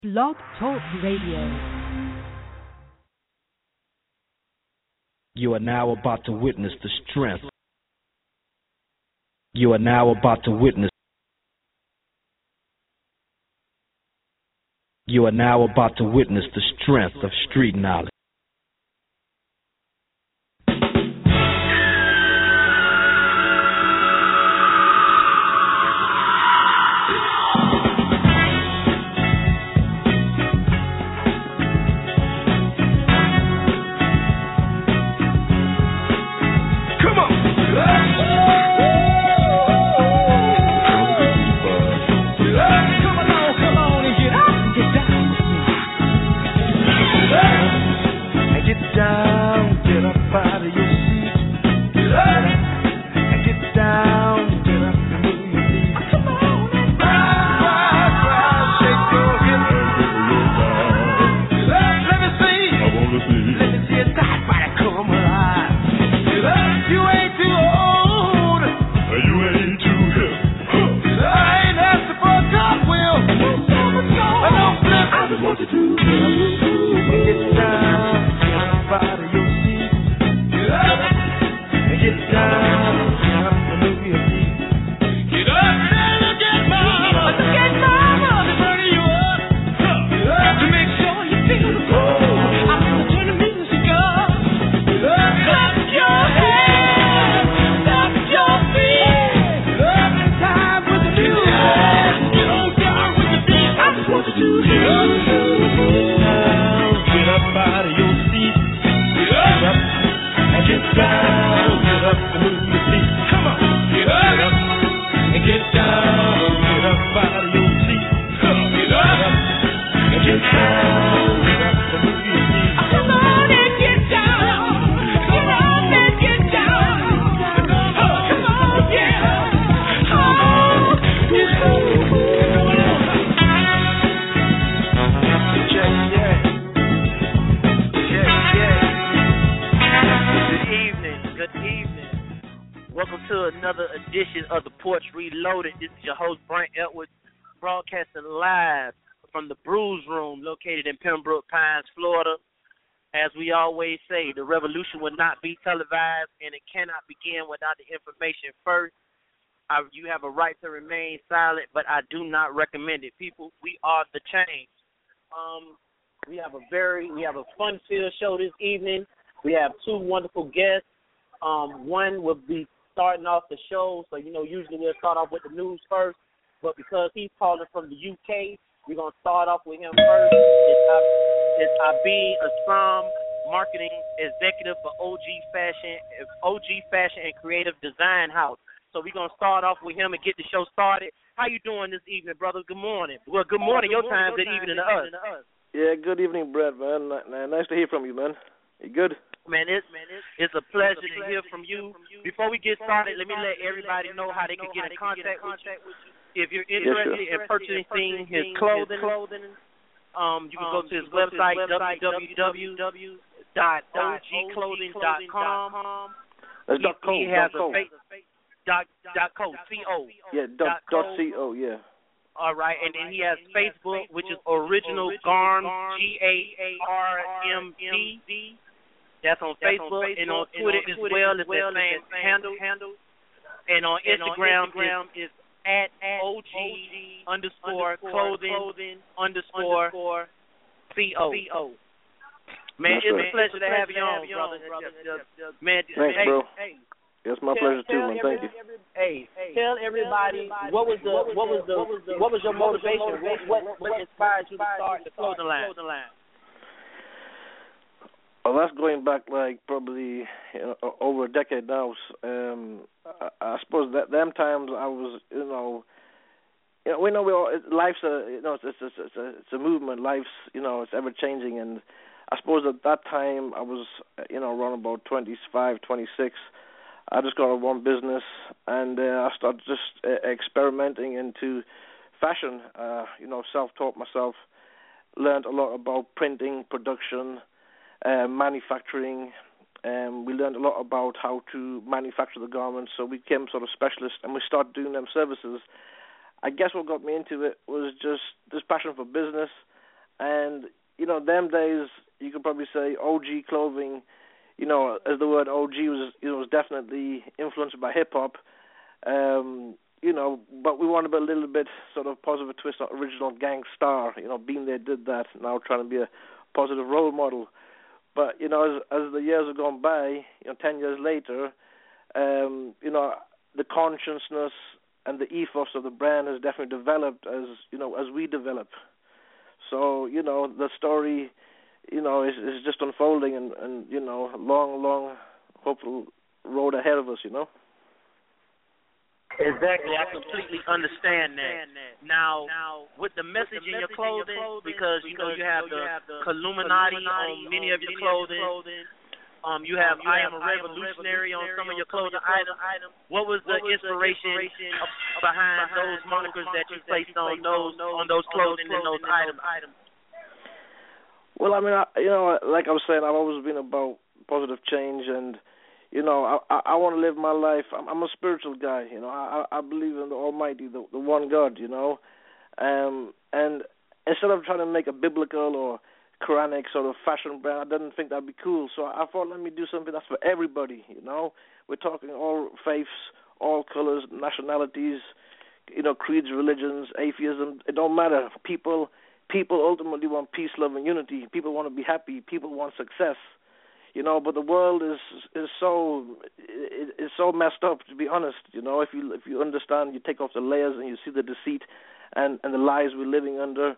Blog Talk Radio. You are now about to witness the strength. You are now about to witness. You are now about to witness the strength of street knowledge. This is your host, Brent Edwards, broadcasting live from the Brews Room located in Pembroke Pines, Florida. As we always say, the revolution will not be televised, and it cannot begin without the information first. You have a right to remain silent, but I do not recommend it. People, we are the change. We have a fun-filled show this evening. We have two wonderful guests. One will be starting off the show, so usually we'll start off with the news first, but because he's calling from the UK, we're going to start off with him first. It's Abi Assam, marketing executive for OG Fashion and Creative Design House. So we're going to start off with him and get the show started. How you doing this evening, brother? Good morning. Well, good morning your time, good evening to us. Yeah, good evening, Brett, man. Nice to hear from you, man. You good? Man, it's a pleasure to hear from you. Before we get started, let me let everybody know how they can get in contact with you. If you're interested in purchasing his clothing, you can go to his website, www.ogclothing.com. He has a .co. Yeah, .co, yeah. All right, and then he has Facebook, which is Original Garm, GARMD. That's on Facebook, and on Twitter as well is the same handle. And on Instagram is at OG_clothing_CO. Man, it's a pleasure to have you on, brother. Man, thanks, bro. It's my pleasure too, man. Thank you. Hey, tell everybody what was your motivation? What inspired you to start the clothing line? Well, that's going back probably over a decade now. I suppose that them times I was, we know life's it's a movement. Life's it's ever changing, and I suppose at that time I was around about 25, 26. I just got one business, and I started just experimenting into fashion. Self-taught myself, learned a lot about printing, production, manufacturing. We learned a lot about how to manufacture the garments, so we became sort of specialists, and we started doing them services. I guess what got me into it was just this passion for business them days you could probably say OG clothing, as the word OG was definitely influenced by hip hop. But we want to be a little bit sort of positive twist on original Gang Starr. Being There did that, now trying to be a positive role model. But, as the years have gone by, 10 years later, the consciousness and the ethos of the brand has definitely developed as we develop. So, the story, is just unfolding and long, hopeful road ahead of us, Exactly, I completely understand that. Now, with the message in your clothing, because you have the Illuminati on many of your clothing, you have I am a revolutionary on some of your clothing items. What was the inspiration behind those monikers that you placed on those clothing and those items? Well, I mean, like I was saying, I've always been about positive change and. I want to live my life. I'm a spiritual guy. I believe in the Almighty, the one God. And instead of trying to make a biblical or Quranic sort of fashion brand, I didn't think that'd be cool. So I thought, let me do something that's for everybody. We're talking all faiths, all colors, nationalities, creeds, religions, atheism. It don't matter. People ultimately want peace, love, and unity. People want to be happy. People want success. But the world is so messed up, to be honest. If you understand, you take off the layers and you see the deceit and the lies we're living under.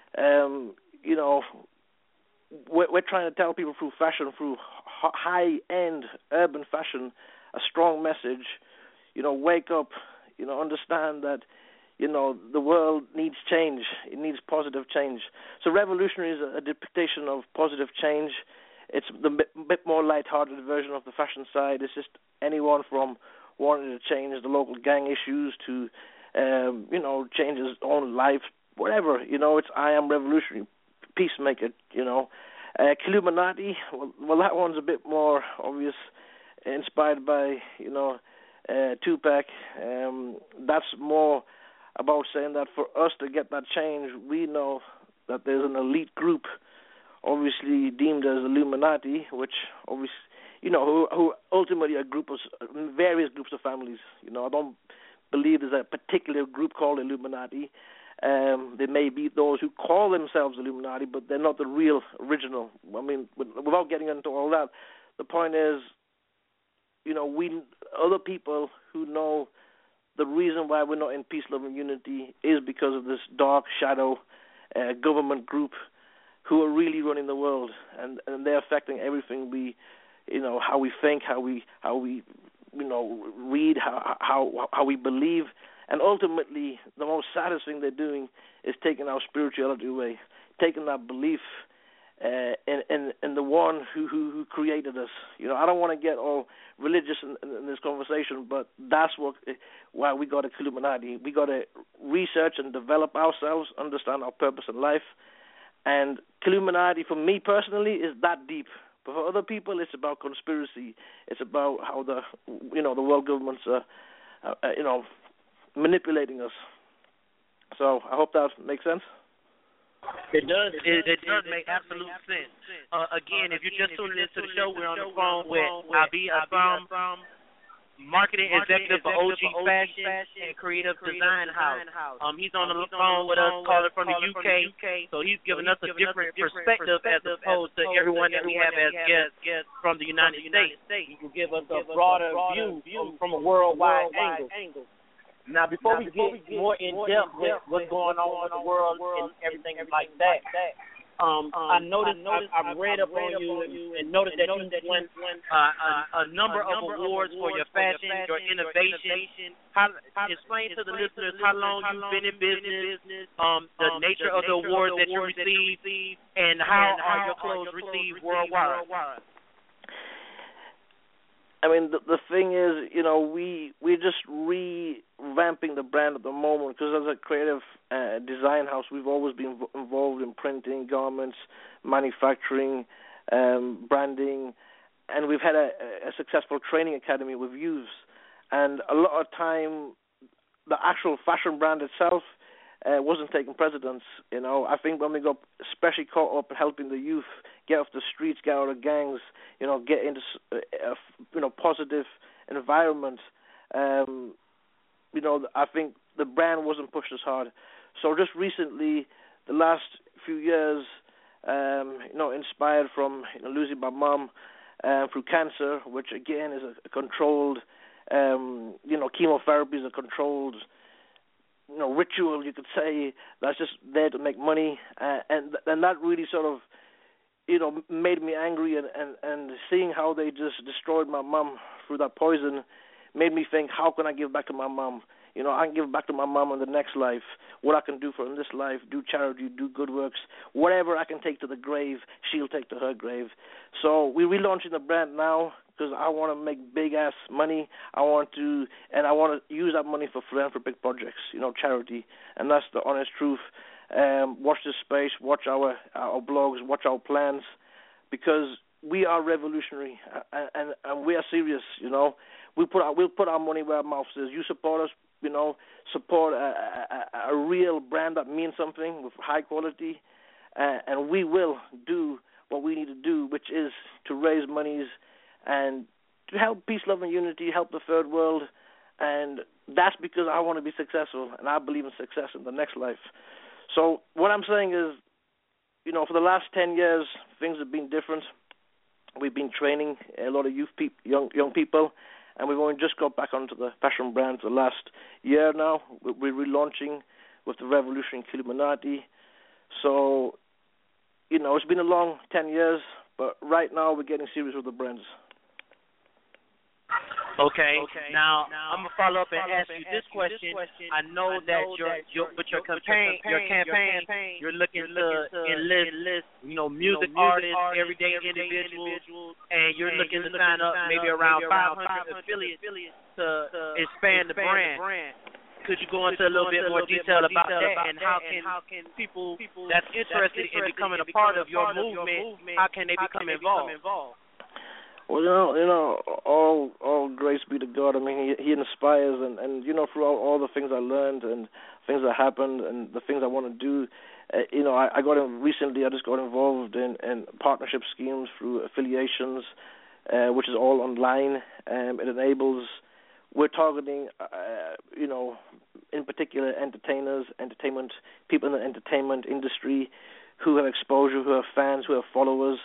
We're trying to tell people through fashion, through high-end urban fashion, a strong message. Wake up. Understand that. The world needs change. It needs positive change. So revolutionary is a depiction of positive change. It's the bit more light-hearted version of the fashion side. It's just anyone from wanting to change the local gang issues to, change his own life, whatever. It's I am revolutionary, peacemaker. Illuminati. Well, that one's a bit more obvious, inspired by Tupac. That's more about saying that for us to get that change, we know that there's an elite group, obviously deemed as Illuminati, which obviously, who ultimately are various groups of families. I don't believe there's a particular group called Illuminati. There may be those who call themselves Illuminati, but they're not the real original. I mean, without getting into all that, the point is, other people who know the reason why we're not in peace, love, and unity is because of this dark shadow government group who are really running the world, and they're affecting everything we, how we think, how we read, how we believe, and ultimately the most saddest thing they're doing is taking our spirituality away, taking that belief in the one who created us. I don't want to get all religious in this conversation, but that's why we got a Illuminati. We got to research and develop ourselves, understand our purpose in life. And Illuminati, for me personally, is that deep. But for other people, it's about conspiracy. It's about how the world governments are, manipulating us. So I hope that makes sense. It does. It does make absolute sense. Again, if you're just tuning into the show, we're on the phone with Abi Assam, marketing executive for OG Fashion and Creative Design House. He's on the phone with us, calling from the UK. So he's giving us a different perspective as opposed to everyone that we have as guests from the United States. He can give us a broader view from a worldwide angle. Now, before we get more in depth with what's going on in the world and everything like that, I noticed, I've read up on you and noticed that you won a number of awards for your fashion, your innovation. Explain to the listeners how long you've been in business, the nature of the awards that you received, and how are your clothes received worldwide. I mean, the thing is, we're just revamping the brand at the moment because as a creative design house, we've always been involved in printing, garments, manufacturing, branding, and we've had a successful training academy with youths. And a lot of time, the actual fashion brand itself wasn't taking precedence. I think when we got especially caught up in helping the youth get off the streets, get out of gangs, get into positive environment, I think the brand wasn't pushed as hard. So just recently, the last few years, inspired from losing my mom through cancer, which again is a controlled, chemotherapy is a controlled, ritual, you could say, that's just there to make money, and that really sort of, made me angry, and seeing how they just destroyed my mom through that poison made me think, how can I give back to my mom? I can give back to my mom in the next life. What I can do for her in this life, do charity, do good works, whatever I can take to the grave, she'll take to her grave. So we're relaunching the brand now because I want to make big-ass money. I want to use that money for philanthropic projects, charity, and that's the honest truth. Watch this space, watch our blogs, watch our plans, because we are revolutionary, and we are serious, We'll put our money where our mouth is. You support us, support a real brand that means something with high quality, and we will do what we need to do, which is to raise monies and to help peace, love, and unity, help the third world, and that's because I want to be successful, and I believe in success in the next life. So what I'm saying is, for the last 10 years, things have been different. We've been training a lot of young people, and we've only just got back onto the fashion brands the last year now. We're relaunching with the Revolutionary Illuminati. So, it's been a long 10 years, but right now we're getting serious with the brands. Okay. Now I'm gonna follow up and ask you this question. I know that your campaign, you're looking to enlist, music artists, everyday individuals, and you're looking to sign up maybe around 500 affiliates to expand the brand. Could you go into a little bit more detail about that, and how can people that's interested in becoming a part of your movement, how can they become involved? Well, all grace be to God. I mean, He inspires, and through all the things I learned and things that happened and the things I want to do, I just got involved in partnership schemes through affiliations, which is all online. It enables, we're targeting, in particular entertainment, people in the entertainment industry who have exposure, who have fans, who have followers.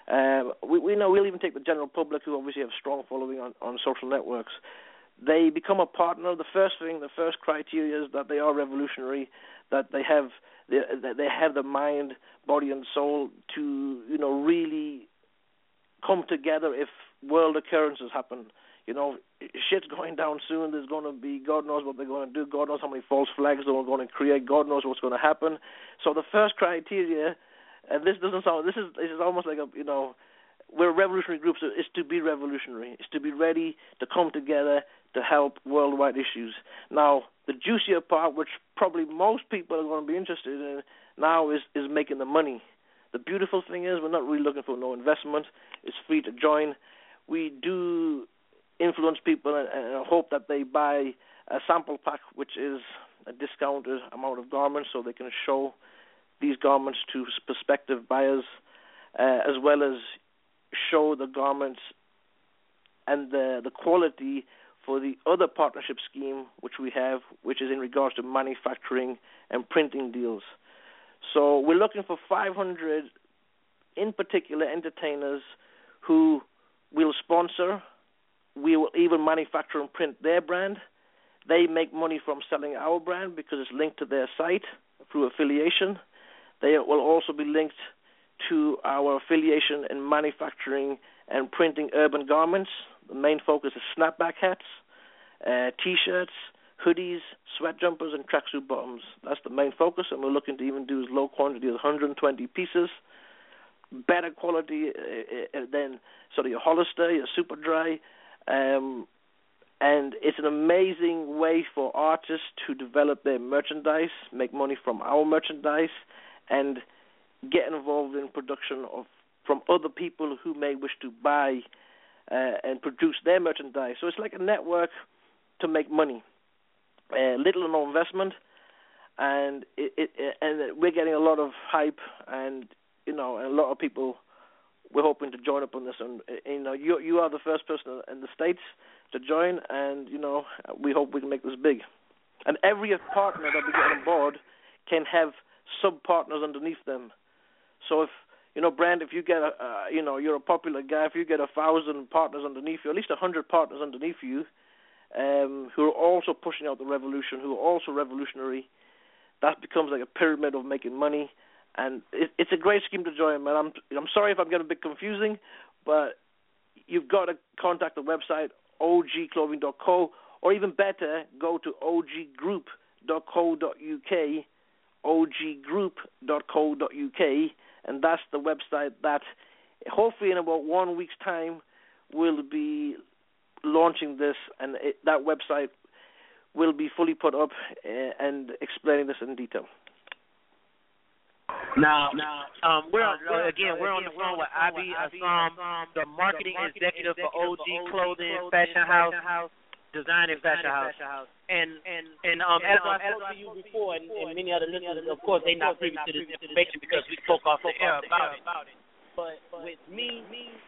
We'll even take the general public who obviously have strong following on social networks. They become a partner. The first criteria is that they are revolutionary, that they have the mind, body, and soul to really come together if world occurrences happen. Shit's going down soon. There's going to be, God knows what they're going to do. God knows how many false flags they're going to create. God knows what's going to happen. So the first criteria. And this doesn't sound. This is almost like we're a revolutionary group. So it's to be revolutionary. It's to be ready to come together to help worldwide issues. Now, the juicier part, which probably most people are going to be interested in now, is making the money. The beautiful thing is we're not really looking for no investment. It's free to join. We do influence people and hope that they buy a sample pack, which is a discounted amount of garments, so they can show these garments to prospective buyers, as well as show the garments and the quality for the other partnership scheme which we have, which is in regards to manufacturing and printing deals. So we're looking for 500, in particular, entertainers who will sponsor. We will even manufacture and print their brand. They make money from selling our brand because it's linked to their site through affiliation. They will also be linked to our affiliation in manufacturing and printing urban garments. The main focus is snapback hats, T-shirts, hoodies, sweat jumpers, and tracksuit bottoms. That's the main focus, and we're looking to even do as low quantity as 120 pieces, better quality than sort of your Hollister, your Super Dry, and it's an amazing way for artists to develop their merchandise, make money from our merchandise, and get involved in production from other people who may wish to buy and produce their merchandise. So it's like a network to make money. Little or no investment. and and we're getting a lot of hype, and and a lot of people. We're hoping to join up on this, and you are the first person in the States to join, and we hope we can make this big. And every partner that we get on board can have sub-partners underneath them. So if Brand, if you get you're a popular guy, if you get 1,000 partners underneath you, at least 100 partners underneath you, who are also pushing out the revolution, who are also revolutionary, that becomes like a pyramid of making money. And it's a great scheme to join, man. I'm sorry if I'm getting a bit confusing, but you've got to contact the website, ogclothing.co, or even better, go to oggroup.co.uk, oggroup.co.uk, and that's the website that hopefully in about 1 week's time will be launching this, and that website will be fully put up and explaining this in detail. Now, we're on the phone with Abi Assam, the marketing executive for OG Clothing Fashion House, Design and Fashion House. And as I spoke to you before, and many other listeners, of course, they're not privy to this information because we spoke off the air about it. But with me,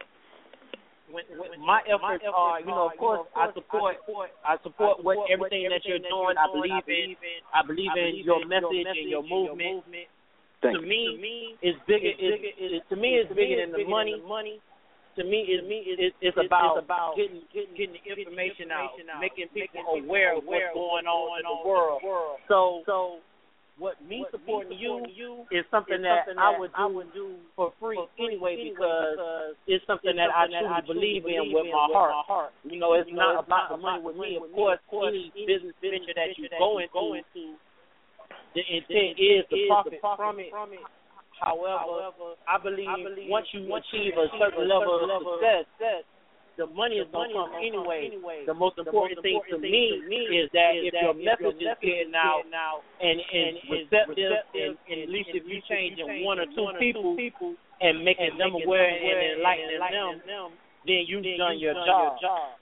my efforts are, of course, I support what everything that you're doing. I believe in your message and your movement. To me, it's bigger. To me, it's bigger than the money. To me, it's about getting the information out, making people aware of what's going on in the world. So, what me supporting you is something that I would do for free anyway, because it's something that I truly believe in with my heart. It's not about the money with me. Of course, any business venture that you go into, the intent is the profit from it. However, I believe once you achieve a certain level of success, the money is going to come anyway. The most important thing to me is that if your message is getting out and receptive, and at least if you changing one or two people and making them aware and enlightening them, then you've done your job.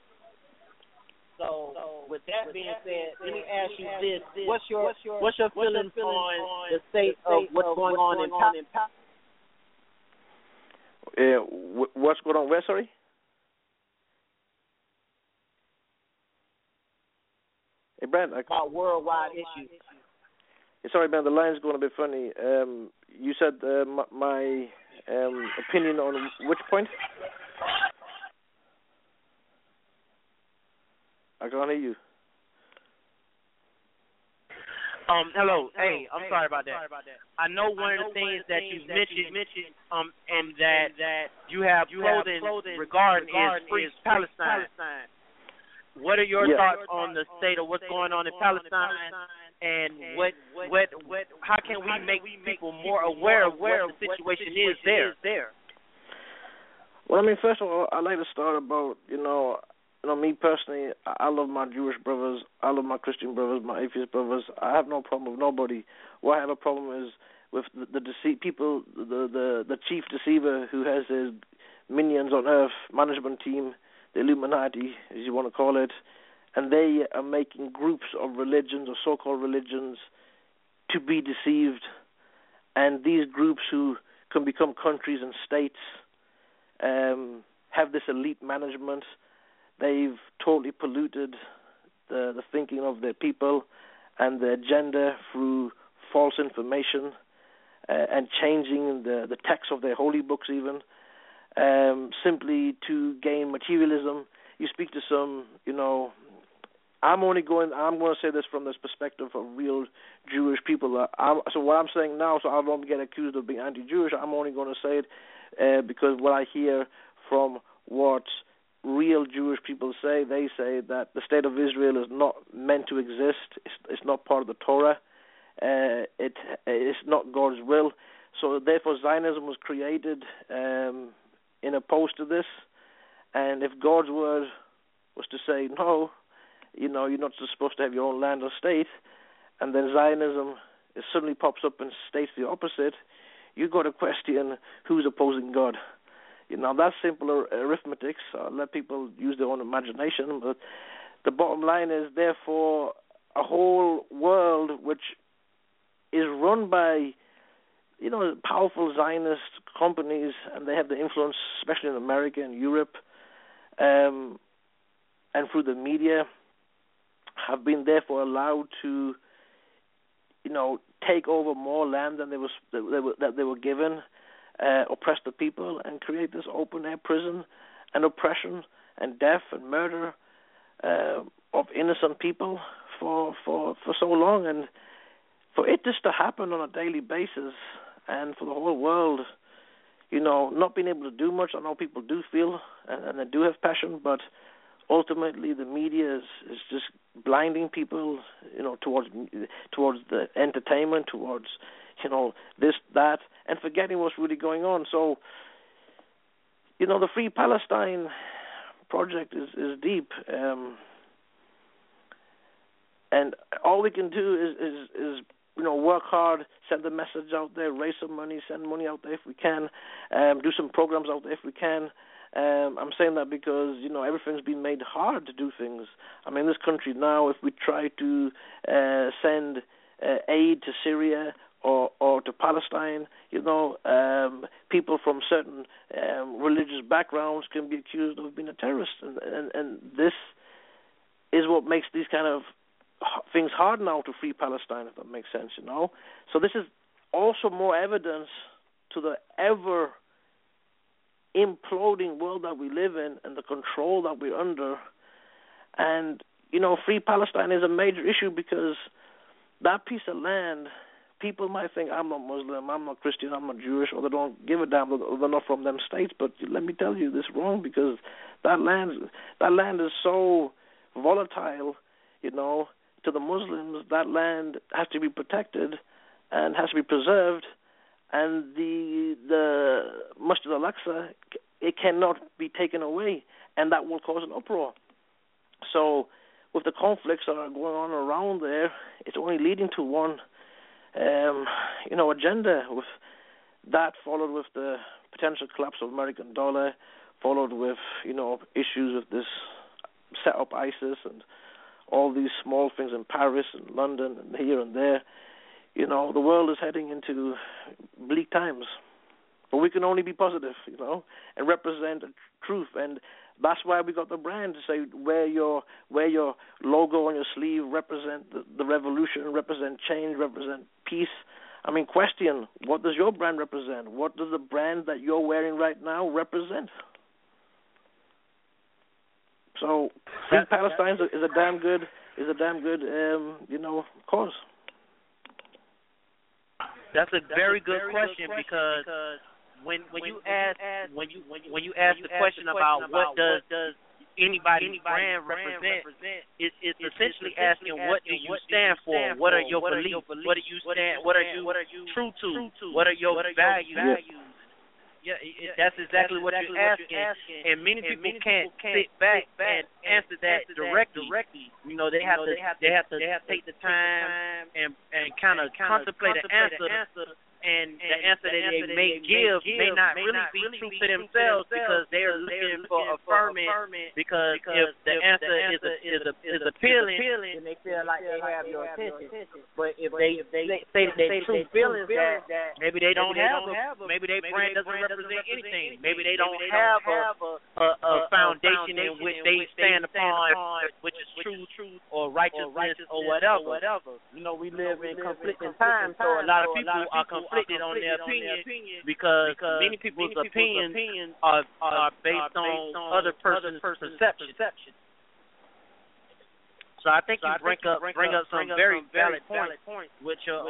So, with that being said, let me ask you this: What's your feelings on the state of what's going on in Palestine? What's going on where? Sorry. Hey, Brent. About worldwide issues. Sorry, man. The line's going a bit funny. You said my opinion on which point? I can't hear you. Hello. Hey, I'm sorry about that. I know one of the things that you mentioned, and that you have clothing regarding is Free Palestine. What are your thoughts on the state of what's going on in Palestine, and how can we make people more aware of what the situation is there? Well, I mean, first of all, I'd like to start about, me personally, I love my Jewish brothers, I love my Christian brothers, my atheist brothers. I have no problem with nobody. What I have a problem is with the people, the chief deceiver who has his minions on earth, management team, the Illuminati, as you want to call it, and they are making groups of religions or so-called religions to be deceived. And these groups who can become countries and states have this elite management. They've totally polluted the thinking of their people and the agenda through false information and changing the text of their holy books even, simply to gain materialism. You speak to some, I'm going to say this from this perspective of real Jewish people. So what I'm saying now, so I don't get accused of being anti-Jewish, I'm only going to say it because what I hear from what real Jewish people say, they say that the state of Israel is not meant to exist. It's not part of the Torah. It's not God's will. So therefore Zionism was created in opposed to this. And if God's word was to say, no, you're not supposed to have your own land or state, and then Zionism suddenly pops up and states the opposite, you've got to question who's opposing God. That's simple arithmetic, so I'll let people use their own imagination, but the bottom line is, therefore, a whole world which is run by, powerful Zionist companies, and they have the influence, especially in America and Europe, and through the media, have been therefore allowed to, take over more land than they were given, oppress the people, and create this open air prison and oppression and death and murder of innocent people for so long. And for it just to happen on a daily basis, and for the whole world, not being able to do much. I know people do feel and they do have passion, but ultimately the media is just blinding people, towards the entertainment, towards this, that, and forgetting what's really going on. So, the Free Palestine project is deep, and all we can do is work hard, send the message out there, raise some money, send money out there if we can, do some programs out there if we can. I'm saying that because, everything's been made hard to do things. I mean, this country now, if we try to send aid to Syria or to Palestine, people from certain religious backgrounds can be accused of being a terrorist. And this is what makes these kind of things hard now to free Palestine, if that makes sense, So this is also more evidence to the ever imploding world that we live in and the control that we're under. And, free Palestine is a major issue because that piece of land, people might think, I'm not Muslim, I'm not Christian, I'm not Jewish, or they don't give a damn, or they're not from them states. But let me tell you, this is wrong, because that land is so volatile, to the Muslims. That land has to be protected and has to be preserved, and the Masjid al-Aqsa, it cannot be taken away, and that will cause an uproar. So with the conflicts that are going on around there, it's only leading to one agenda, with that followed with the potential collapse of American dollar, followed with issues with this set up ISIS and all these small things in Paris and London and here and there. The world is heading into bleak times. But we can only be positive, and represent truth. And that's why we got the brand, to say wear your logo on your sleeve, represent the revolution, represent change, represent peace. I mean, question, what does your brand represent? What does the brand that you're wearing right now represent? So, Free Palestine is a damn good cause. That's a very good question, because when you ask the question about what does anybody's brand represent, it's essentially asking, what do you stand for? What are your beliefs? What do you stand? What are you true to? What are your values? Yeah, that's exactly what you're asking, and many people can't sit back and answer that directly. They have to take the time and kind of contemplate an answer. And the answer that they may give may not really be true to themselves, because they're looking for affirming. Because if the answer is appealing, then they feel like they have your attention. But if they say that their true feelings that maybe they don't have maybe their brand doesn't represent anything. Maybe they don't have a foundation in which they stand upon, which is truth or righteousness or whatever. We live in conflicting times, so a lot of people are conflicted on their opinion, because many people's opinions are based on other person's perception. So I think you bring up some very valid points, which your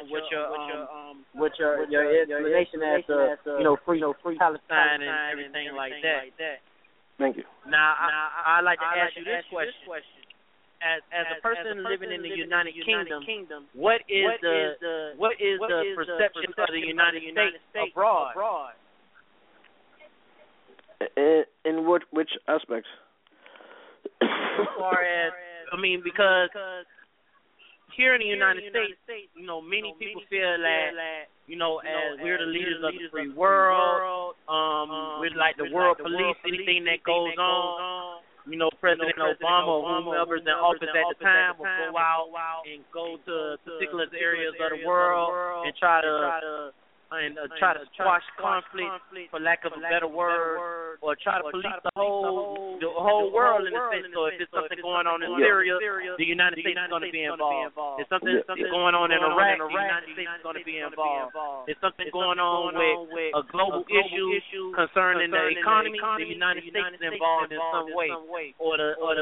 explanation as free Palestine and everything like that. Thank you. Now I'd like to ask you this question. As a person living in the United Kingdom, what is the perception of the United States abroad? In which aspects? As far as, because here in the United States, many people feel that, as we're the leaders of the free world, we're like the world police. Anything that goes on, President Obama or whomever's in office at the time will go out and go to particular areas of the world and try to squash conflict, for lack of a better word, or try to police the whole world in a sense. So if there's something going on in Syria, the United States is going to be involved. If something going on in Iraq, the United States is going to be involved. If something going on with a global issue concerning the economy, the United States is involved in some way, or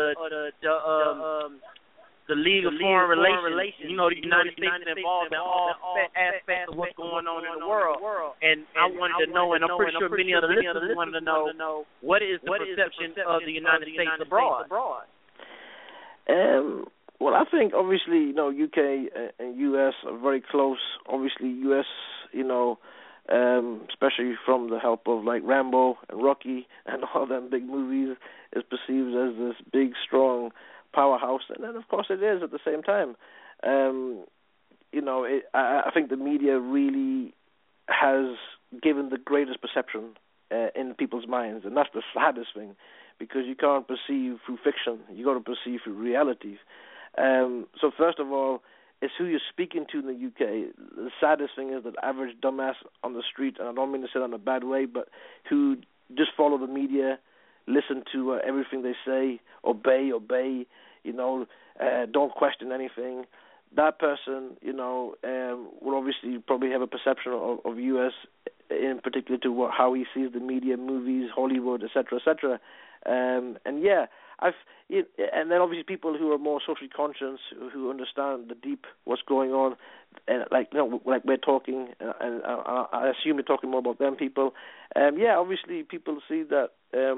the League of Foreign Relations. The United States is involved in all aspects of what's going on in the world. And I wanted to know, and I'm pretty sure many of the listeners wanted to know, what is the perception of the United States abroad? Well, I think obviously, UK and US are very close. Obviously, US, especially from the help of like Rambo and Rocky and all them big movies, is perceived as this big, strong powerhouse, and then of course it is at the same time. I think the media really has given the greatest perception in people's minds, and that's the saddest thing, because you can't perceive through fiction, you got to perceive through reality. So first of all, it's who you're speaking to in the UK. The saddest thing is that average dumbass on the street, and I don't mean to say that in a bad way, but who just follow the media, listen to everything they say, obey, don't question anything. That person, will obviously probably have a perception of U.S. in particular to how he sees the media, movies, Hollywood, etc., etc. And then obviously people who are more socially conscious, who understand the deep what's going on, and like we're talking, and I assume you're talking more about them people. Obviously people see that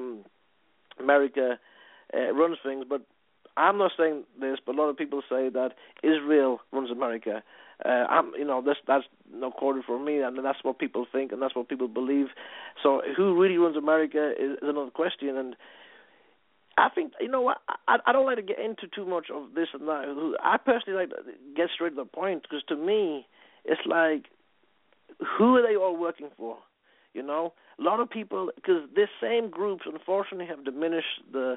America runs things, but I'm not saying this, but a lot of people say that Israel runs America. That's no quarter for me, and that's what people think, and that's what people believe. So who really runs America is another question, and I think, I don't like to get into too much of this and that. I personally like to get straight to the point, because to me, it's like, who are they all working for? A lot of people, because these same groups, unfortunately, have diminished the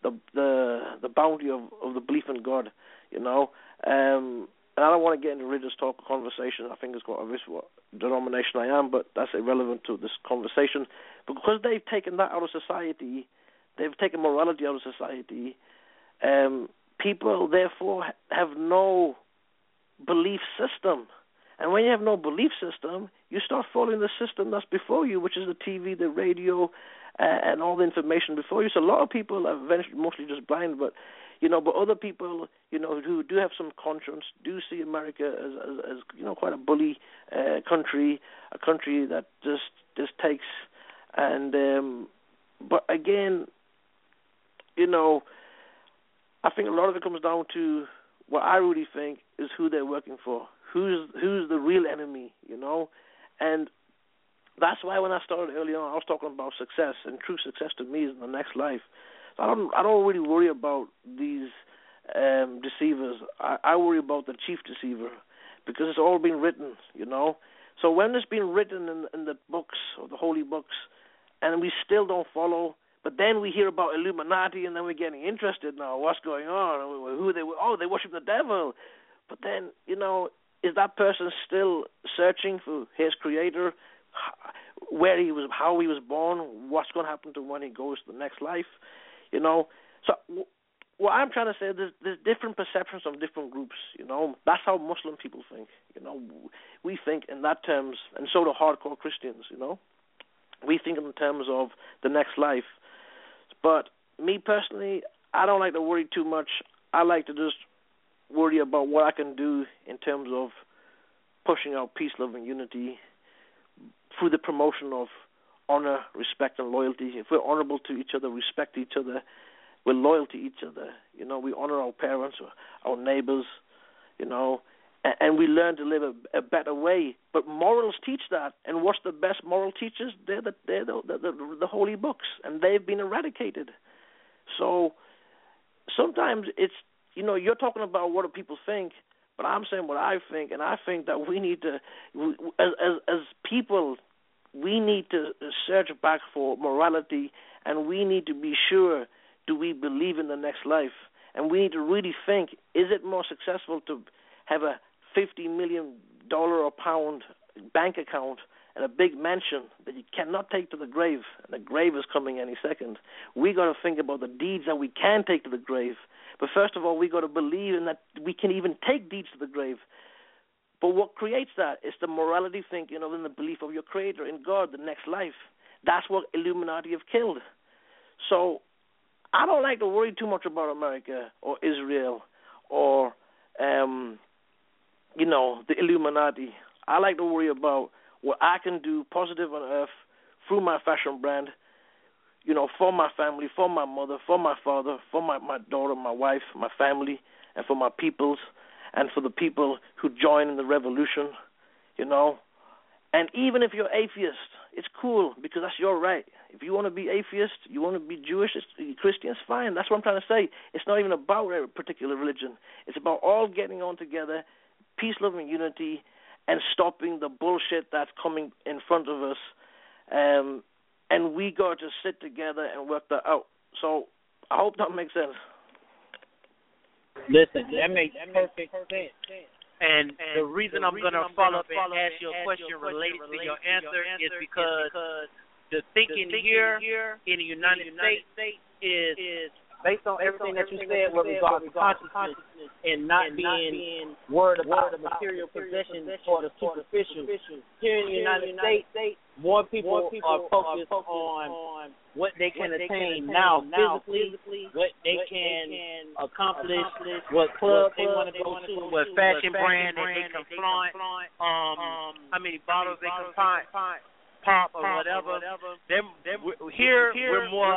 bounty of the belief in God, and I don't want to get into religious talk or conversation. I think it's quite obvious what denomination I am, but that's irrelevant to this conversation. But because they've taken that out of society, they've taken morality out of society, people, therefore, have no belief system. And when you have no belief system, you start following the system that's before you, which is the TV, the radio, and all the information before you. So a lot of people are eventually mostly just blind, but other people, who do have some conscience, do see America as quite a bully country, a country that just takes. And but again, I think a lot of it comes down to what I really think is who they're working for. Who's the real enemy, And that's why when I started early on, I was talking about success, and true success to me is in the next life. So I don't really worry about these deceivers. I worry about the chief deceiver, because it's all been written, So when it's been written in the books, or the holy books, and we still don't follow, but then we hear about Illuminati, and then we're getting interested now. What's going on? Who they? Oh, they worship the devil. But then, is that person still searching for his creator, where he was, how he was born, what's going to happen to him when he goes to the next life? So what I'm trying to say, there's different perceptions of different groups. That's how Muslim people think. We think in that terms, and so do hardcore Christians. We think in terms of the next life. But me personally, I don't like to worry too much. I like to just worry about what I can do in terms of pushing out peace, love, and unity through the promotion of honor, respect, and loyalty. If we're honorable to each other, respect each other, we're loyal to each other. We honor our parents, our neighbors, and we learn to live a better way. But morals teach that, and what's the best moral teachers? They're the holy books, and they've been eradicated. So sometimes it's, you're talking about what do people think, but I'm saying what I think, and I think that we need to, as people, we need to search back for morality, and we need to be sure do we believe in the next life? And we need to really think, is it more successful to have a $50 million or pound bank account and a big mansion that you cannot take to the grave, and the grave is coming any second? We got to think about the deeds that we can take to the grave. But first of all, we got to believe in that we can even take deeds to the grave. But what creates that is the morality thinking of in the belief of your Creator, in God, the next life. That's what Illuminati have killed. So I don't like to worry too much about America or Israel or, the Illuminati. I like to worry about what I can do positive on earth through my fashion brand, for my family, for my mother, for my father, for my daughter, my wife, my family, and for my peoples, and for the people who join in the revolution, And even if you're atheist, it's cool because that's your right. If you want to be atheist, you want to be Jewish, Christian, it's fine. That's what I'm trying to say. It's not even about a particular religion. It's about all getting on together, peace, love, and unity, and stopping the bullshit that's coming in front of us. And we got to sit together and work that out. So I hope that makes sense. Listen, that makes perfect sense. And the reason I'm going to follow up and ask you a question related to your answer is because the thinking here in the United States is based on everything that you said with regard to consciousness and not being worried about the material possessions or the superficial. Here in the United States, more people are focused on what they can attain now physically, what they can accomplish, what club they want to go to, what fashion brand that they can flaunt, how many bottles they can pop or whatever. Here we're more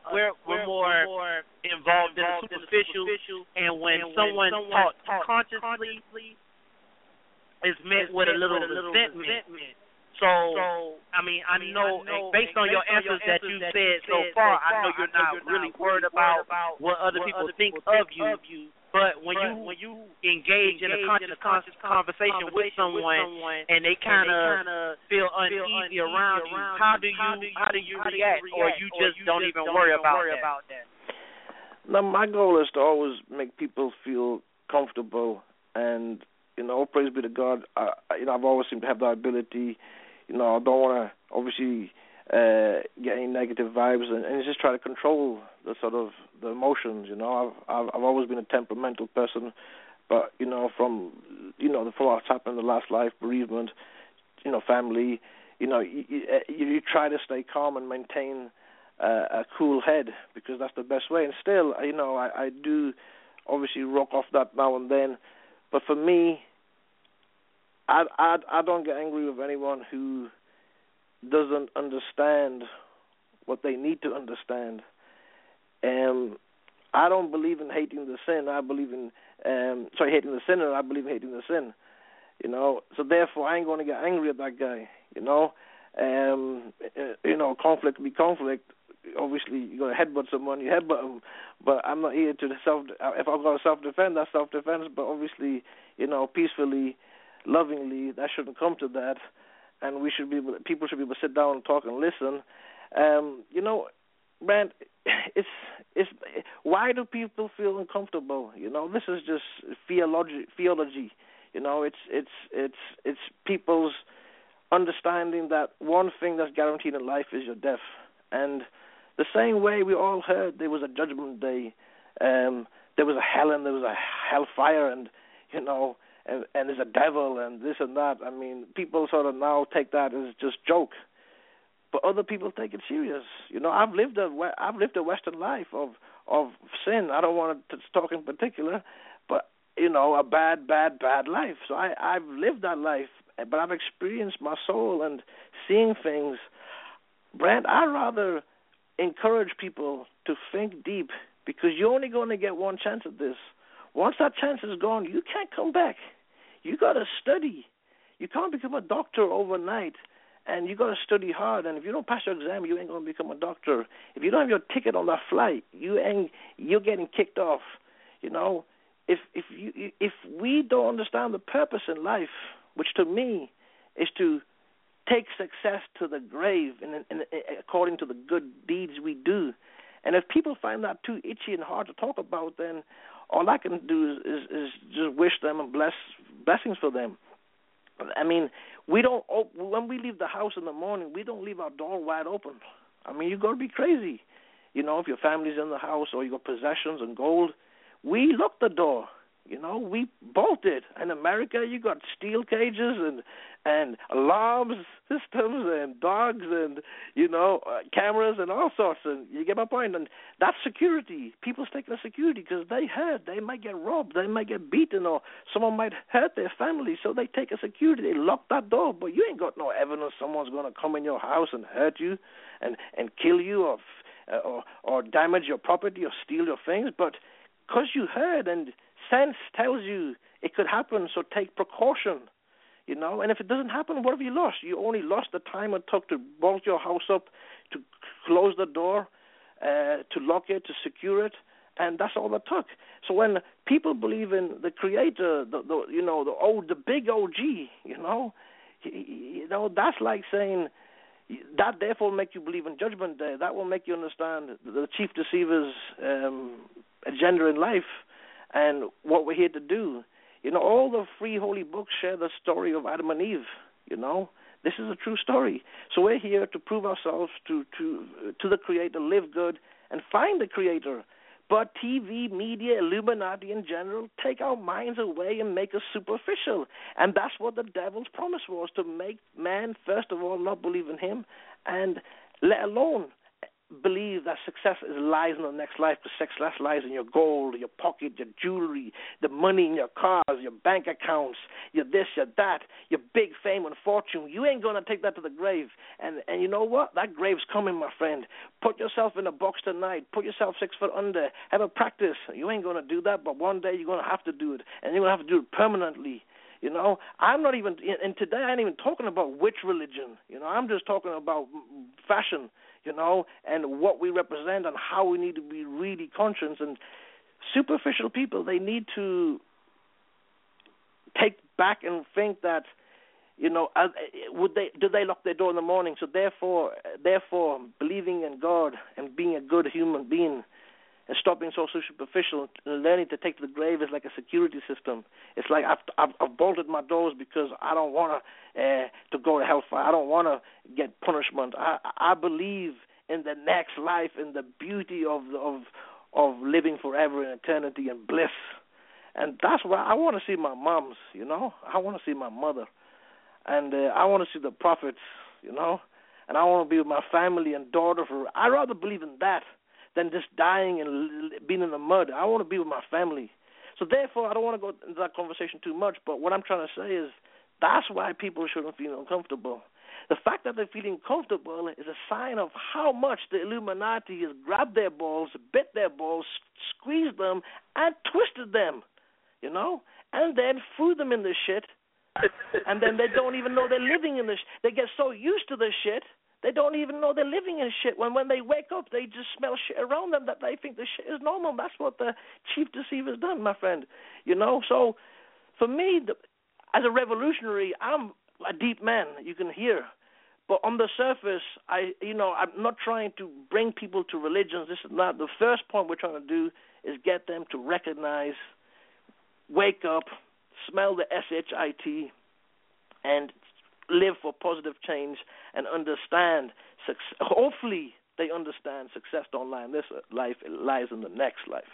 involved in the superficial, and when someone talks consciously, it's met with a little resentment. So, I know, based on your answers that you said so far, I know you're not really worried about what other people think of you. But when you engage in a conscious conversation with someone and they kind of feel uneasy around you, how do you react, or you just don't even worry about that? Now, my goal is to always make people feel comfortable, and praise be to God. I've always seemed to have that ability. I don't want to obviously get any negative vibes, and just try to control the sort of the emotions. I've always been a temperamental person, but from what's happened in the last life, bereavement, family, you try to stay calm and maintain a cool head, because that's the best way. And still, I do obviously rock off that now and then, but for me, I don't get angry with anyone who doesn't understand what they need to understand. I don't believe in hating the sin. I believe in hating the sinner. I believe in hating the sin. So therefore, I ain't going to get angry at that guy. Conflict be conflict. Obviously, you got to headbutt someone, you headbutt them. But I'm not here to if I've got to self-defend, that's self-defense. But obviously, peacefully, lovingly, that shouldn't come to that. And people should be able to sit down and talk and listen. Brent, it's why do people feel uncomfortable? This is just theology. It's people's understanding that one thing that's guaranteed in life is your death. And the same way we all heard there was a judgment day, there was a hell and there was a hellfire, and and there's a devil and this and that. I mean, people sort of now take that as just joke, but other people take it serious. I've lived a Western life of sin. I don't want to talk in particular, but a bad life. So I've lived that life, but I've experienced my soul and seeing things. Brent, I'd rather encourage people to think deep, because you're only going to get one chance at this. Once that chance is gone, you can't come back. You got to study. You can't become a doctor overnight, and you got to study hard. And if you don't pass your exam, you ain't going to become a doctor. If you don't have your ticket on that flight, you're getting kicked off. If we don't understand the purpose in life, which to me is to take success to the grave, and according to the good deeds we do, And if people find that too itchy and hard to talk about, then all I can do is just wish them and blessings for them. I mean, when we leave the house in the morning, we don't leave our door wide open. I mean, you got to be crazy. You know, if your family's in the house or you got possessions and gold, we lock the door. You know, we bolted. In America, you got steel cages and alarms systems and dogs and, you know, cameras and all sorts. And you get my point. And that's security. People's taking the security because they hurt. They might get robbed. They might get beaten, or someone might hurt their family. So they take a security. They lock that door. But you ain't got no evidence someone's going to come in your house and hurt you and kill you or damage your property or steal your things. But because you heard and sense tells you it could happen, so take precaution, you know. And if it doesn't happen, what have you lost? You only lost the time it took to bolt your house up, to close the door, to lock it, to secure it, and that's all it took. So when people believe in the Creator, the big OG, you know, that's like saying that therefore make you believe in Judgment Day. That will make you understand the chief deceiver's agenda in life and what we're here to do. You know, all the three holy books share the story of Adam and Eve, you know. This is a true story. So we're here to prove ourselves to the Creator, live good, and find the Creator. But TV, media, Illuminati in general take our minds away and make us superficial. And that's what the devil's promise was, to make man, first of all, not believe in him, and let alone believe that success lies in the next life, because success lies in your gold, your pocket, your jewelry, the money in your cars, your bank accounts, your this, your that, your big fame and fortune. You ain't going to take that to the grave. And you know what? That grave's coming, my friend. Put yourself in a box tonight. Put yourself 6 foot under. Have a practice. You ain't going to do that, but one day you're going to have to do it, and you're going to have to do it permanently. You know, I'm not even, and today I ain't even talking about which religion. You know, I'm just talking about fashion, you know, and what we represent and how we need to be really conscious. And superficial people, they need to take back and think that, you know, do they lock their door in the morning? So therefore, believing in God and being a good human being and stop being so superficial and learning to take to the grave is like a security system. It's like I've bolted my doors because I don't want to go to hellfire. I don't want to get punishment. I believe in the next life, in the beauty of living forever in eternity and bliss. And that's why I want to see my moms, you know. I want to see my mother. And I want to see the prophets, you know. And I want to be with my family and daughter. I'd rather believe in that than just dying and being in the mud. I want to be with my family. So therefore, I don't want to go into that conversation too much, but what I'm trying to say is that's why people shouldn't feel uncomfortable. The fact that they're feeling comfortable is a sign of how much the Illuminati has grabbed their balls, bit their balls, squeezed them, and twisted them, you know, and then threw them in the shit, and then they don't even know they're living in the shit. They get so used to the shit, they don't even know they're living in shit. When they wake up, they just smell shit around them that they think the shit is normal. That's what the chief deceiver's done, my friend. You know, so for me, as a revolutionary, I'm a deep man, you can hear. But on the surface, I'm not trying to bring people to religions. This is not. The first point we're trying to do is get them to recognize, wake up, smell the SHIT, and live for positive change and understand. Hopefully they understand success don't lie in this life, it lies in the next life.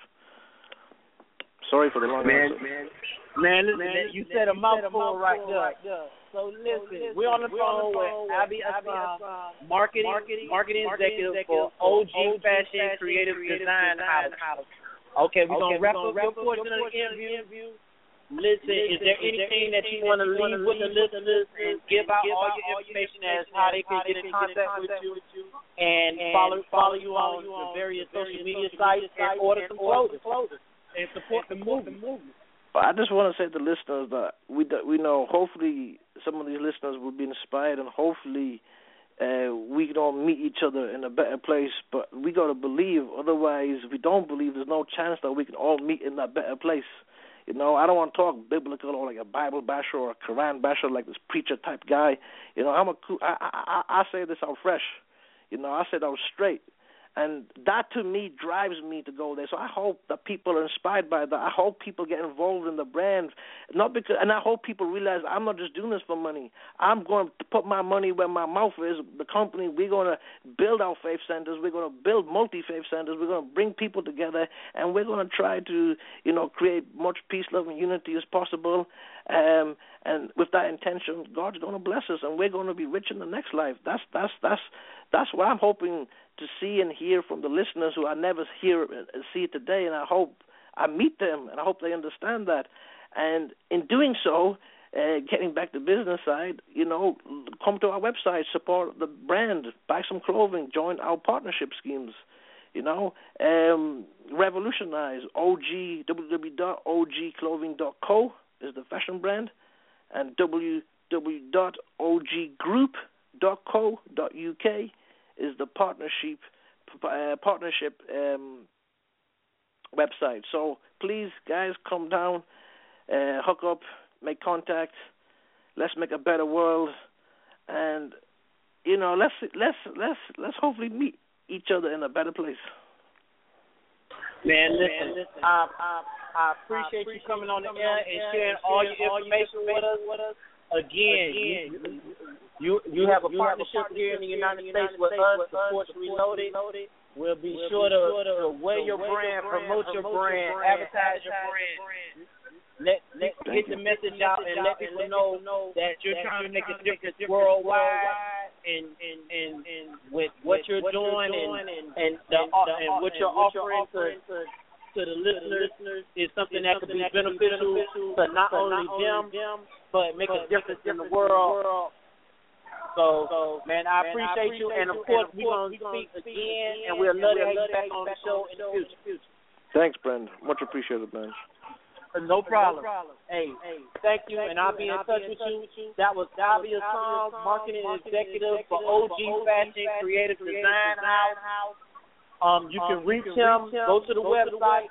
Sorry for the long answer. Man, listen, you said a mouthful right there. So listen, we're on the phone with Abi Assam, marketing executive for OG Fashion Creative Design House. Okay, we're going to wrap up your portion of the interview. Listen, is there anything that you want to leave with the listeners and give out all your information as how they can get in contact with you and follow you on the various social media sites and order some clothing and support the movement? I just want to say to the listeners that we know hopefully some of these listeners will be inspired, and hopefully we can all meet each other in a better place. But we got to believe. Otherwise, if we don't believe, there's no chance that we can all meet in that better place. You know, I don't want to talk biblical or like a Bible basher or a Quran basher like this preacher type guy. You know, I say this out fresh. You know, I said I was straight. And that, to me, drives me to go there. So I hope that people are inspired by that. I hope people get involved in the brand, and I hope people realize I'm not just doing this for money. I'm going to put my money where my mouth is. The company, we're going to build our faith centers. We're going to build multi-faith centers. We're going to bring people together, and we're going to try to, create much peace, love, and unity as possible. And with that intention, God's going to bless us, and we're going to be rich in the next life. That's what I'm hoping to see and hear from the listeners who I never see today, and I hope I meet them, and I hope they understand that. And in doing so, getting back to business side, come to our website, support the brand, buy some clothing, join our partnership schemes, revolutionize. www.ogclothing.co is the fashion brand, and www.oggroup.co.uk is the partnership website. So please, guys, come down, hook up, make contact. Let's make a better world, and let's hopefully meet each other in a better place. Man, listen. I appreciate you coming on the air and sharing all your information with us. Again, you have a partnership here in the United States with us, Sports Reloaded. We'll be sure to wear your brand, promote your brand, advertise your brand. Let get the message out and let people know that you're trying to make a difference worldwide, and with what you're doing and what you're offering to the listeners is something that could be beneficial to not only them, but make a difference in the world. So, man, I appreciate you, and of course we're going to speak again, and we'll love to have you back on the show in the future. Thanks, Brent. Much appreciated, man. No problem. Hey, thank you, and I'll be in touch with you. That was Darby Assam, marketing executive for OG Fashion Creative Design House. You can reach him. Go to the website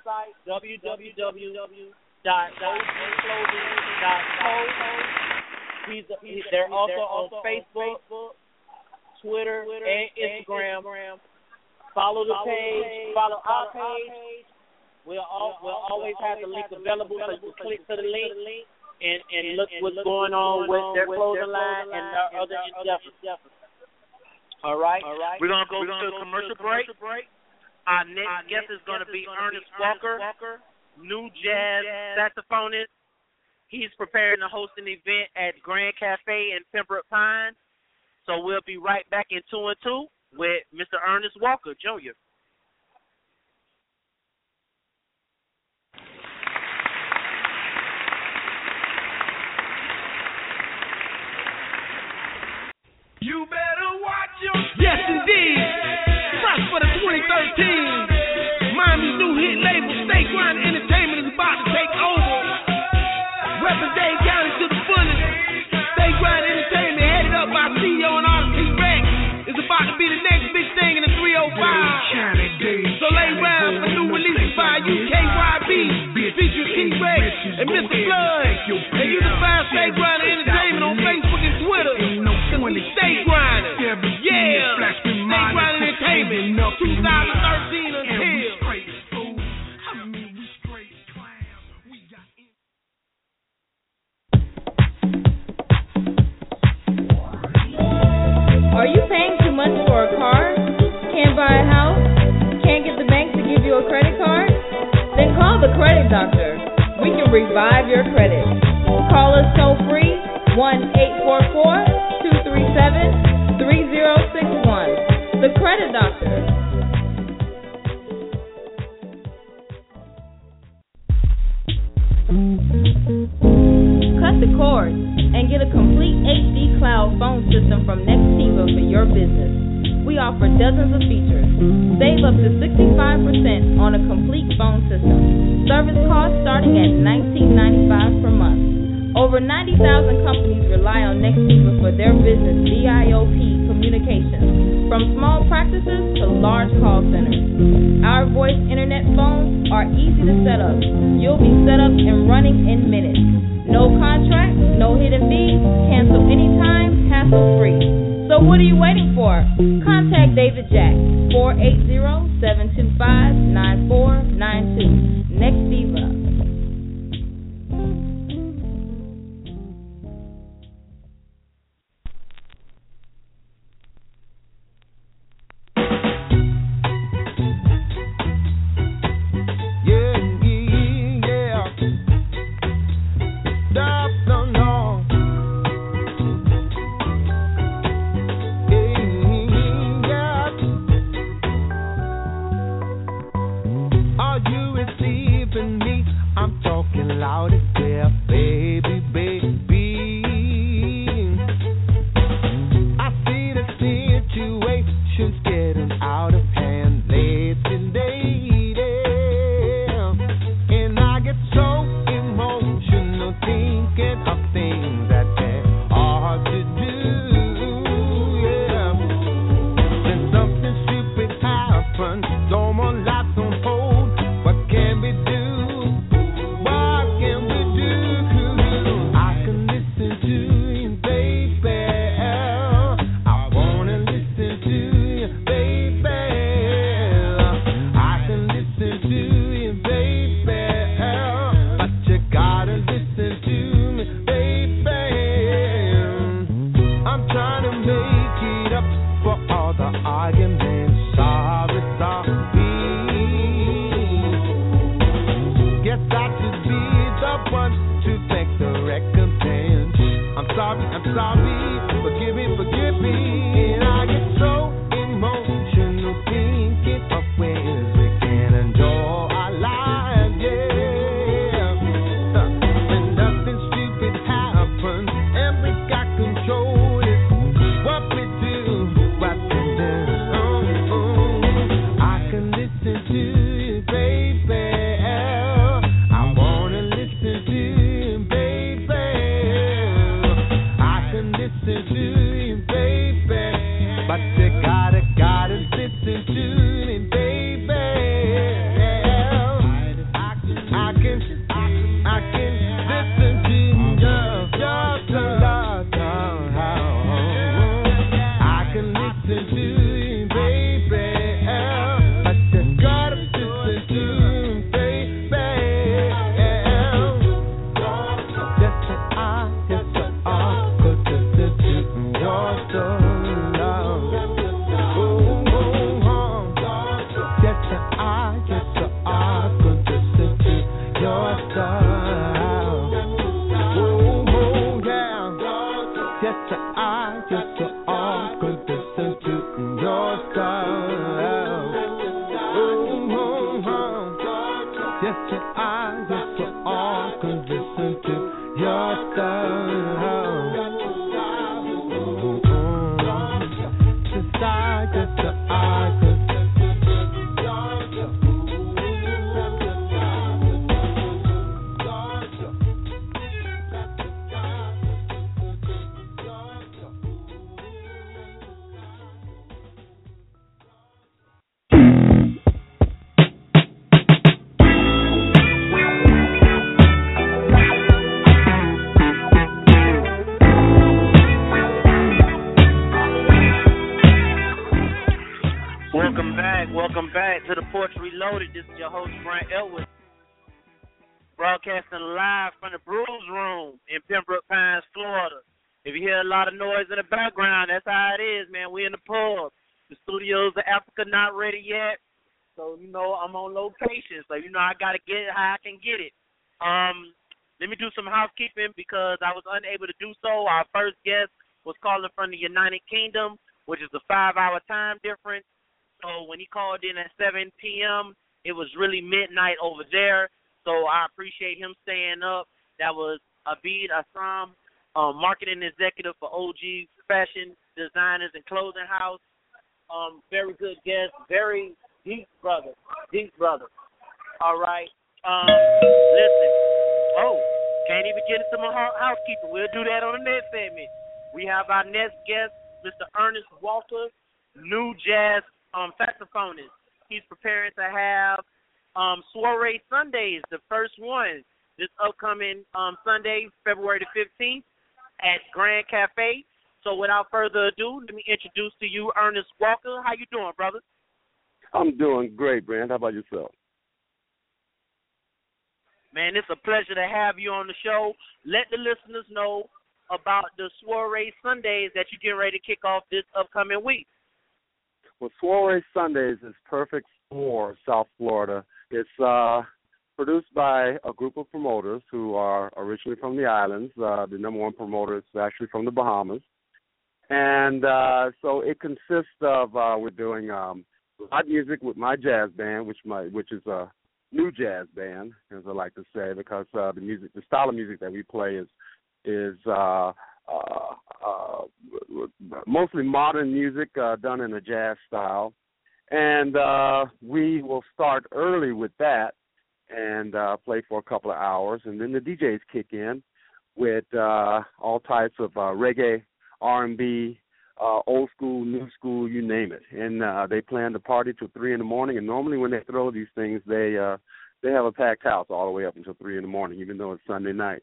www.ogclothing.co. They're also on Facebook, Twitter, and Instagram. Follow the page. Follow our page. We'll always have the link available, so you can click to the link and look what's going on with their clothing line and their other endeavors. All right. We're going to go to a commercial break. Our next guest is going to be Ernest Walker, new jazz saxophonist. He's preparing to host an event at Grand Cafe in Pembroke Pines. So we'll be right back in 2 and 2 with Mr. Ernest Walker, Jr. You better watch your... Yes, indeed. Fresh for the 2013. Miami's new hit label, State Grind Entertainment, is about to take over. Reppin' Dade County to the fullest. State Grind Entertainment, headed up by CEO and artist T-Rex, is about to be the next big thing in the 305. So lay round for new releases by UKYB, featuring T-Rex and Mr. Flood. And you can find State Grind Entertainment on Facebook and Twitter. State Grinder. Yeah. State Grinder Entertainment. 2013 until. Are you paying too much for a car? Can't buy a house? Can't get the bank to give you a credit card? Then call the Credit Doctor. We can revive your credit. Call us toll free 1-844-237-3061. The Credit Doctor. Cut the cord and get a complete HD cloud phone system from Nextiva for your business. We offer dozens of features. Save up to 65% on a complete phone system. Service costs starting at $19.95 per month. Over 90,000 companies rely on Nextiva for their business VIOP communications, from small practices to large call centers. Our voice internet phones are easy to set up. You'll be set up and running in minutes. No contract, no hidden fees, cancel anytime, hassle-free. So what are you waiting for? Contact David Jack, 480-725-9492. Next Diva. Welcome back to the Porch Reloaded. This is your host, Brent Elwood, broadcasting live from the Brews Room in Pembroke Pines, Florida. If you hear a lot of noise in the background, that's how it is, man. We in the pub. The studios of Africa not ready yet, so, I'm on location. So, I got to get it how I can get it. Let me do some housekeeping because I was unable to do so. Our first guest was calling from the United Kingdom, which is a 5-hour time difference. So when he called in at 7 p.m., it was really midnight over there. So I appreciate him staying up. That was Abid Assam, marketing executive for OG Fashion Designers and Clothing House. Very good guest, very deep brother. All right. Listen. Oh, can't even get into my housekeeping. We'll do that on the next segment. We have our next guest, Mr. Ernest Walker, new jazz saxophonist. He's preparing to have Soiree Sundays, the first one, this upcoming Sunday, February the 15th at Grand Cafe. So without further ado, let me introduce to you Ernest Walker. How you doing, brother? I'm doing great, Brand. How about yourself? Man, it's a pleasure to have you on the show. Let the listeners know about the Soiree Sundays that you're getting ready to kick off this upcoming week. Well, Soiree Sundays is perfect for South Florida. It's produced by a group of promoters who are originally from the islands. The number one promoter is actually from the Bahamas. And so it consists of we're doing live music with my jazz band, which is a new jazz band, as I like to say, because the style of music that we play is mostly modern music done in a jazz style, and we will start early with that and play for a couple of hours, and then the DJs kick in with all types of reggae, R&B, old school, new school, you name it. And they plan to party till 3 in the morning. And normally when they throw these things, they have a packed house all the way up until 3 in the morning, even though it's Sunday night.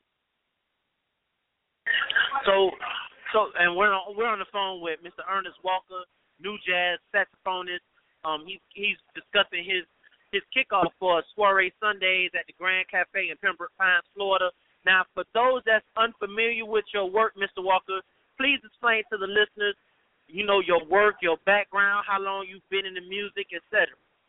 So, and we're on the phone with Mr. Ernest Walker, new jazz saxophonist. He's discussing his kickoff for Soiree Sundays at the Grand Cafe in Pembroke Pines, Florida. Now, for those that's unfamiliar with your work, Mr. Walker, please explain to the listeners, your work, your background, how long you've been in the music, etc.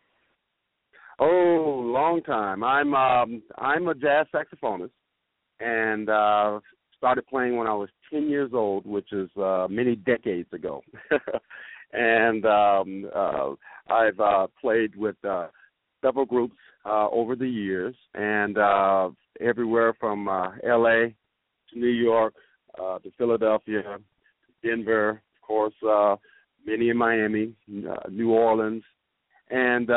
Oh, long time. I'm a jazz saxophonist, and started playing when I was 10 years old, which is many decades ago. And I've played with several groups over the years, and everywhere from L.A. to New York, to Philadelphia, Denver, of course, many in Miami, New Orleans, and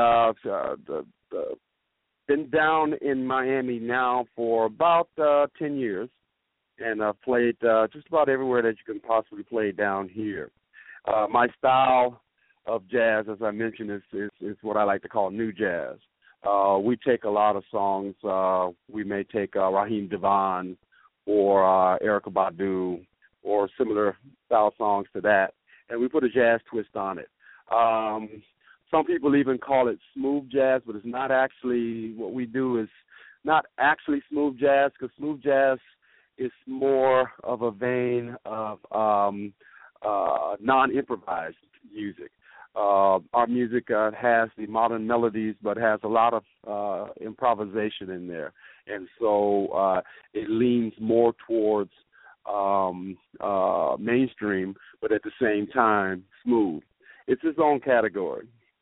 been down in Miami now for about 10 years, and I've played just about everywhere that you can possibly play down here. My style of jazz, as I mentioned, is what I like to call new jazz. We take a lot of songs. We may take Raheem Devon or Erykah Badu or similar style songs to that, and we put a jazz twist on it. Some people even call it smooth jazz, but it's not actually. What we do is not actually smooth jazz, because smooth jazz is more of a vein of non-improvised music. Our music has the modern melodies, but has a lot of improvisation in there, and so it leans more towards mainstream, but at the same time smooth. It's its own category.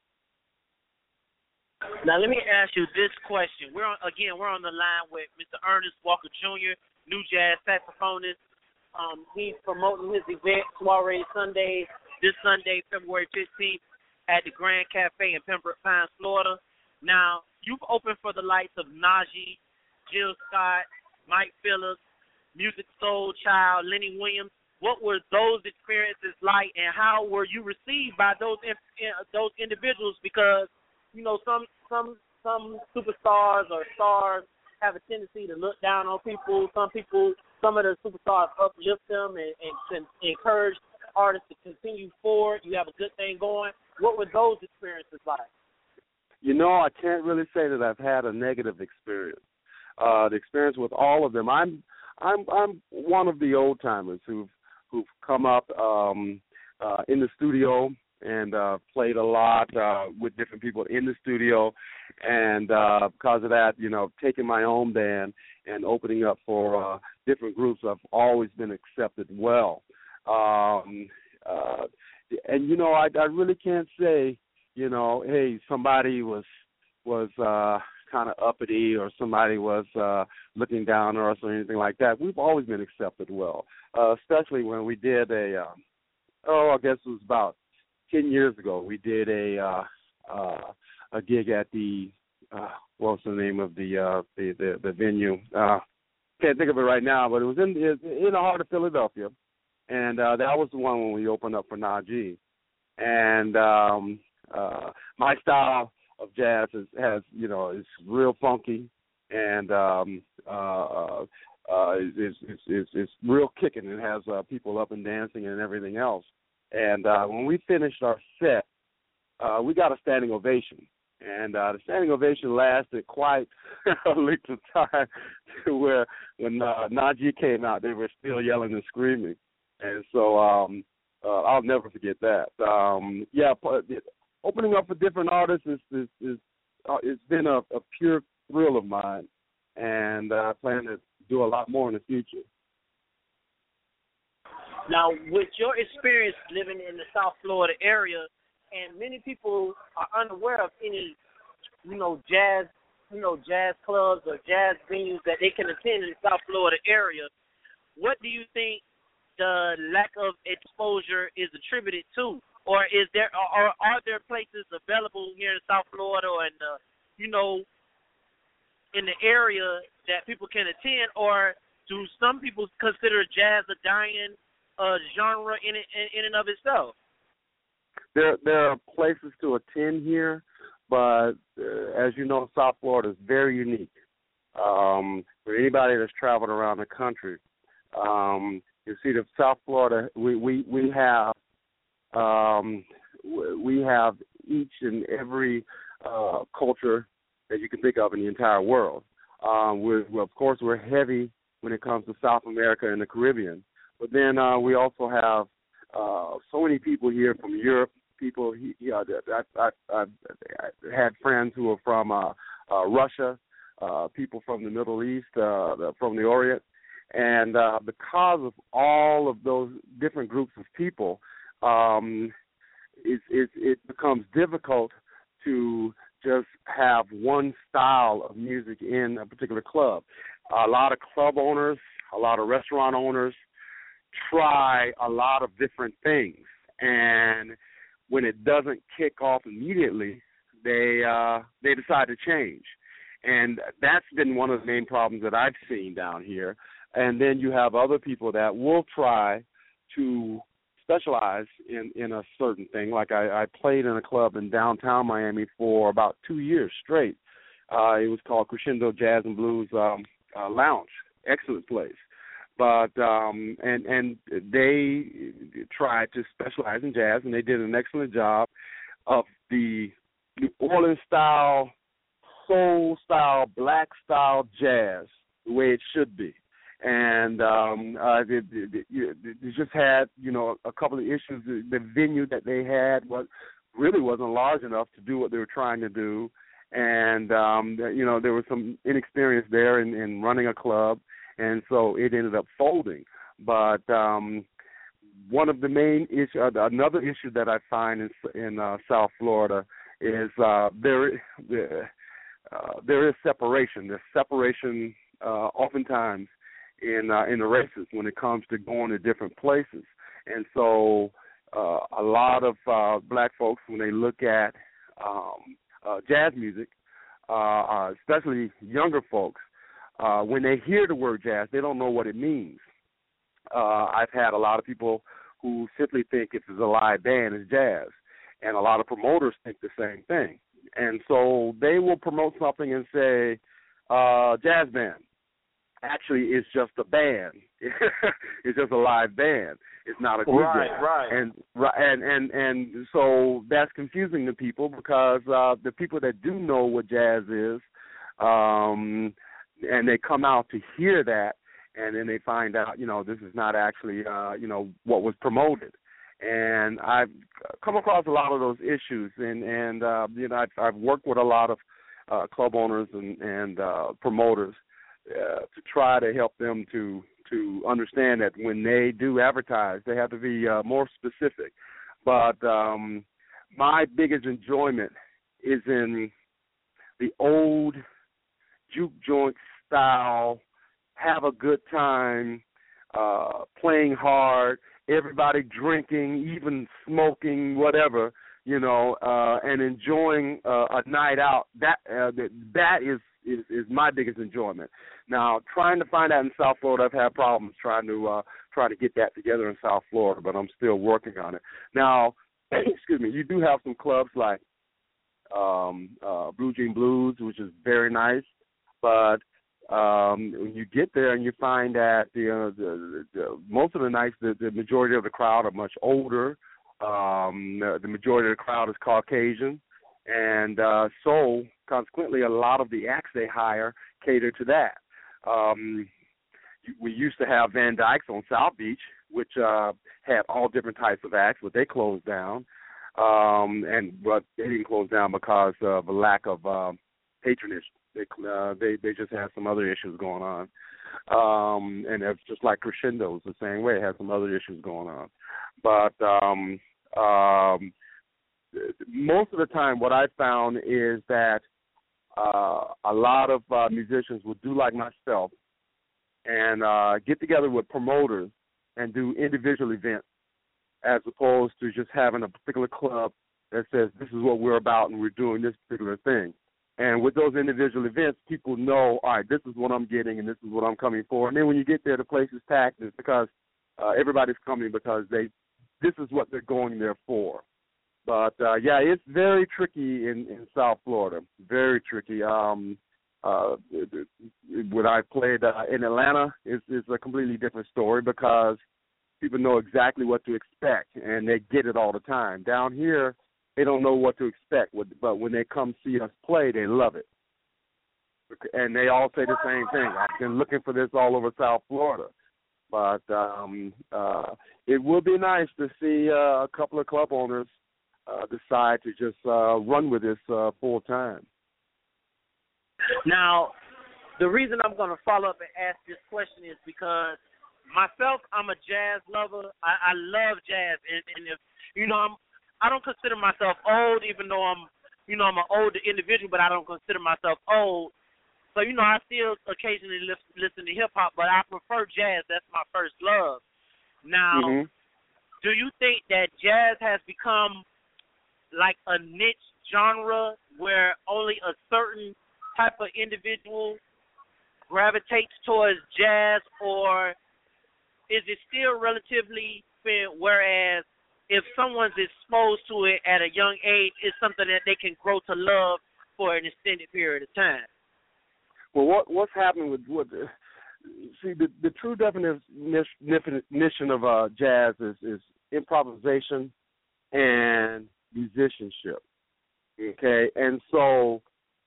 Now let me ask you this question. We're on the line with Mr. Ernest Walker Jr., new jazz saxophonist. He's promoting his event, Soiree Sundays, this Sunday, February 15th, at the Grand Cafe in Pembroke Pines, Florida. Now, you've opened for the likes of Najee, Jill Scott, Mike Phillips, Music Soul Child, Lenny Williams. What were those experiences like, and how were you received by those individuals? Because, some superstars or stars have a tendency to look down on people. Some of the superstars uplift them and encourage artists to continue forward. You have a good thing going. What were those experiences like? I can't really say that I've had a negative experience. The experience with all of them, I'm one of the old timers who've come up in the studio and played a lot with different people in the studio, and because of that, taking my own band and opening up for different groups, I've always been accepted well. And I really can't say, hey, somebody was kind of uppity or somebody was looking down on us or anything like that. We've always been accepted well, especially when we did I guess it was about 10 years ago. We did a gig at the what's the name of the venue? Can't think of it right now, but it was in the heart of Philadelphia. And that was the one when we opened up for Najee. And my style of jazz is real funky, and it's real kicking. It has people up and dancing and everything else. And when we finished our set, we got a standing ovation. And the standing ovation lasted quite a length of time to where when Najee came out, they were still yelling and screaming. And so I'll never forget that. Opening up for different artists is it's been a pure thrill of mine, and I plan to do a lot more in the future. Now, with your experience living in the South Florida area, and many people are unaware of any, jazz clubs or jazz venues that they can attend in the South Florida area. What do you think the lack of exposure is attributed to, or are there places available here in South Florida or in the area that people can attend, or do some people consider jazz a dying genre in and of itself? There are places to attend here, but as you know, South Florida is very unique. For anybody that's traveled around the country, you see, the South Florida, we have each and every culture that you can think of in the entire world. Of course, we're heavy when it comes to South America and the Caribbean, but then we also have so many people here from Europe. People, I've had friends who are from Russia, people from the Middle East, from the Orient, and because of all of those different groups of people, it becomes difficult to just have one style of music in a particular club. A lot of club owners, a lot of restaurant owners try a lot of different things, and when it doesn't kick off immediately, they decide to change. And that's been one of the main problems that I've seen down here. And then you have other people that will try to specialize in a certain thing. Like I played in a club in downtown Miami for about 2 years straight. It was called Crescendo Jazz and Blues Lounge. Excellent place. But and they tried to specialize in jazz, and they did an excellent job of the New Orleans style, soul style, black style jazz, the way it should be. And they just had a couple of issues. The venue that they had really wasn't large enough to do what they were trying to do, and there was some inexperience there in running a club. And so it ended up folding. But one of the main issues, another issue that I find in South Florida is there is separation. There's separation oftentimes in the races when it comes to going to different places. And so a lot of black folks, when they look at jazz music, especially younger folks, when they hear the word jazz, they don't know what it means. I've had a lot of people who simply think if it's a live band, it's jazz. And a lot of promoters think the same thing. And so they will promote something and say, jazz band. Actually, it's just a band. It's just a live band. It's not a DJ. Right. And so that's confusing to people because the people that do know what jazz is, and they come out to hear that, and then they find out, this is not actually, what was promoted. And I've come across a lot of those issues, and I've worked with a lot of club owners and promoters to try to help them to understand that when they do advertise, they have to be more specific. But my biggest enjoyment is in the old juke joint style, have a good time, playing hard, everybody drinking, even smoking, whatever, and enjoying a night out. That is my biggest enjoyment. Now, trying to find that in South Florida, I've had problems trying to get that together in South Florida, but I'm still working on it. Now, excuse me, you do have some clubs like Blue Jean Blues, which is very nice, but when you get there and you find that the most of the nights, the majority of the crowd are much older, The majority of the crowd is Caucasian, and so consequently, a lot of the acts they hire cater to that. We used to have Van Dyke's on South Beach, which had all different types of acts, but they closed down. But they didn't close down because of a lack of patronage. They just had some other issues going on. And it's just like Crescendo's the same way. It has some other issues going on. But most of the time what I found is that a lot of musicians would do like myself and get together with promoters and do individual events as opposed to just having a particular club that says this is what we're about and we're doing this particular thing. And with those individual events, people know, all right, this is what I'm getting and this is what I'm coming for. And then when you get there, the place is packed. It's because everybody's coming because this is what they're going there for. But, yeah, it's very tricky in South Florida, very tricky. When I played in Atlanta, it's a completely different story because people know exactly what to expect, and they get it all the time. Down here, they don't know what to expect, but when they come see us play, they love it. And they all say the same thing. I've been looking for this all over South Florida. But it would be nice to see a couple of club owners decide to just run with this full time. Now, the reason I'm going to follow up and ask this question is because myself, I'm a jazz lover. I love jazz, and if I don't consider myself old, even though I'm an older individual, but I don't consider myself old. So I still occasionally listen to hip hop, but I prefer jazz. That's my first love. Now, do you think that jazz has become like a niche genre where only a certain type of individual gravitates towards jazz, or is it still relatively fair, whereas if someone's exposed to it at a young age, it's something that they can grow to love for an extended period of time? Well, what's happening with the true definition of jazz is improvisation and musicianship, okay? And so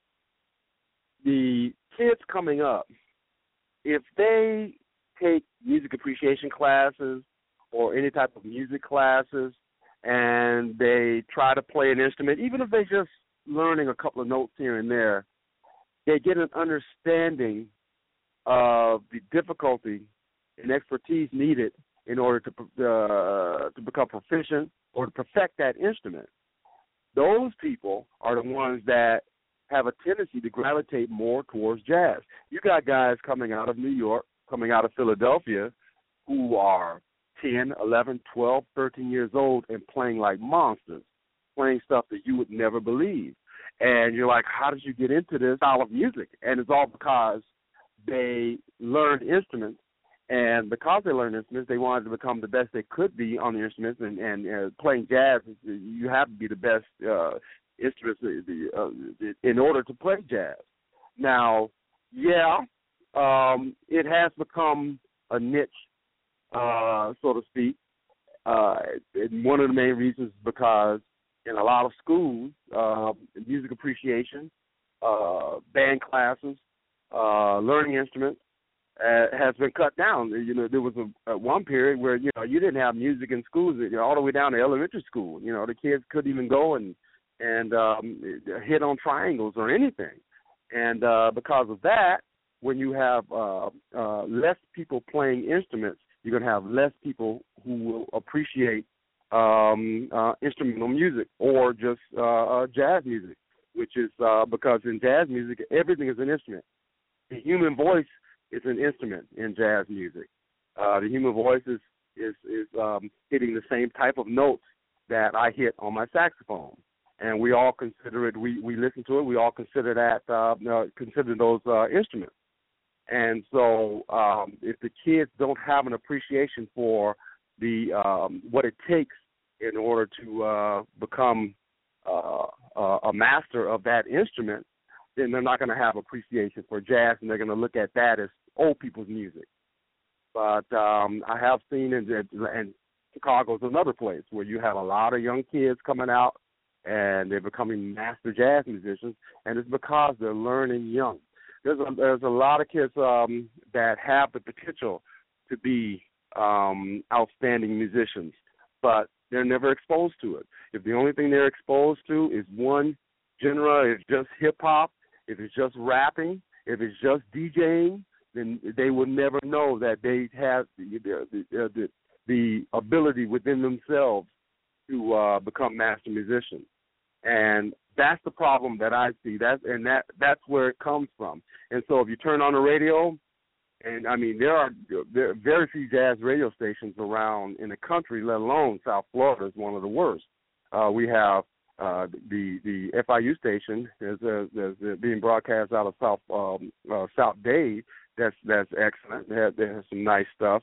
the kids coming up, if they take music appreciation classes or any type of music classes and they try to play an instrument, even if they're just learning a couple of notes here and there, they get an understanding of the difficulty and expertise needed in order to become proficient or to perfect that instrument. Those people are the ones that have a tendency to gravitate more towards jazz. You got guys coming out of New York, coming out of Philadelphia, who are 10, 11, 12, 13 years old and playing like monsters, playing stuff that you would never believe. And you're like, how did you get into this style of music? And it's all because they learned instruments. And because they learned instruments, they wanted to become the best they could be on the instruments. And playing jazz, you have to be the best instruments in order to play jazz. Now, it has become a niche, so to speak. And one of the main reasons is because in a lot of schools, music appreciation, band classes, learning instruments has been cut down. There was one period where you didn't have music in schools, all the way down to elementary school. The kids couldn't even go and hit on triangles or anything. And because of that, when you have less people playing instruments, you're going to have less people who will appreciate instrumental music or just jazz music, which is because in jazz music, everything is an instrument. The human voice is an instrument in jazz music. The human voice is hitting the same type of notes that I hit on my saxophone. And we all consider it, we listen to it, we all consider that, consider those instruments. And so if the kids don't have an appreciation for the what it takes in order to become a master of that instrument, then they're not going to have appreciation for jazz, and they're going to look at that as old people's music. But I have seen, and Chicago's another place where you have a lot of young kids coming out and they're becoming master jazz musicians, and it's because they're learning young. There's a lot of kids that have the potential to be outstanding musicians, but they're never exposed to it. If the only thing they're exposed to is one genre, if it's just hip-hop, if it's just rapping, if it's just DJing, then they will never know that they have the ability within themselves to become master musicians. And that's the problem that I see. That's where it comes from. And so if you turn on the radio, and I mean there are very few jazz radio stations around in the country, let alone South Florida is one of the worst. We have the FIU station is being broadcast out of South Dade. That's excellent. They have some nice stuff.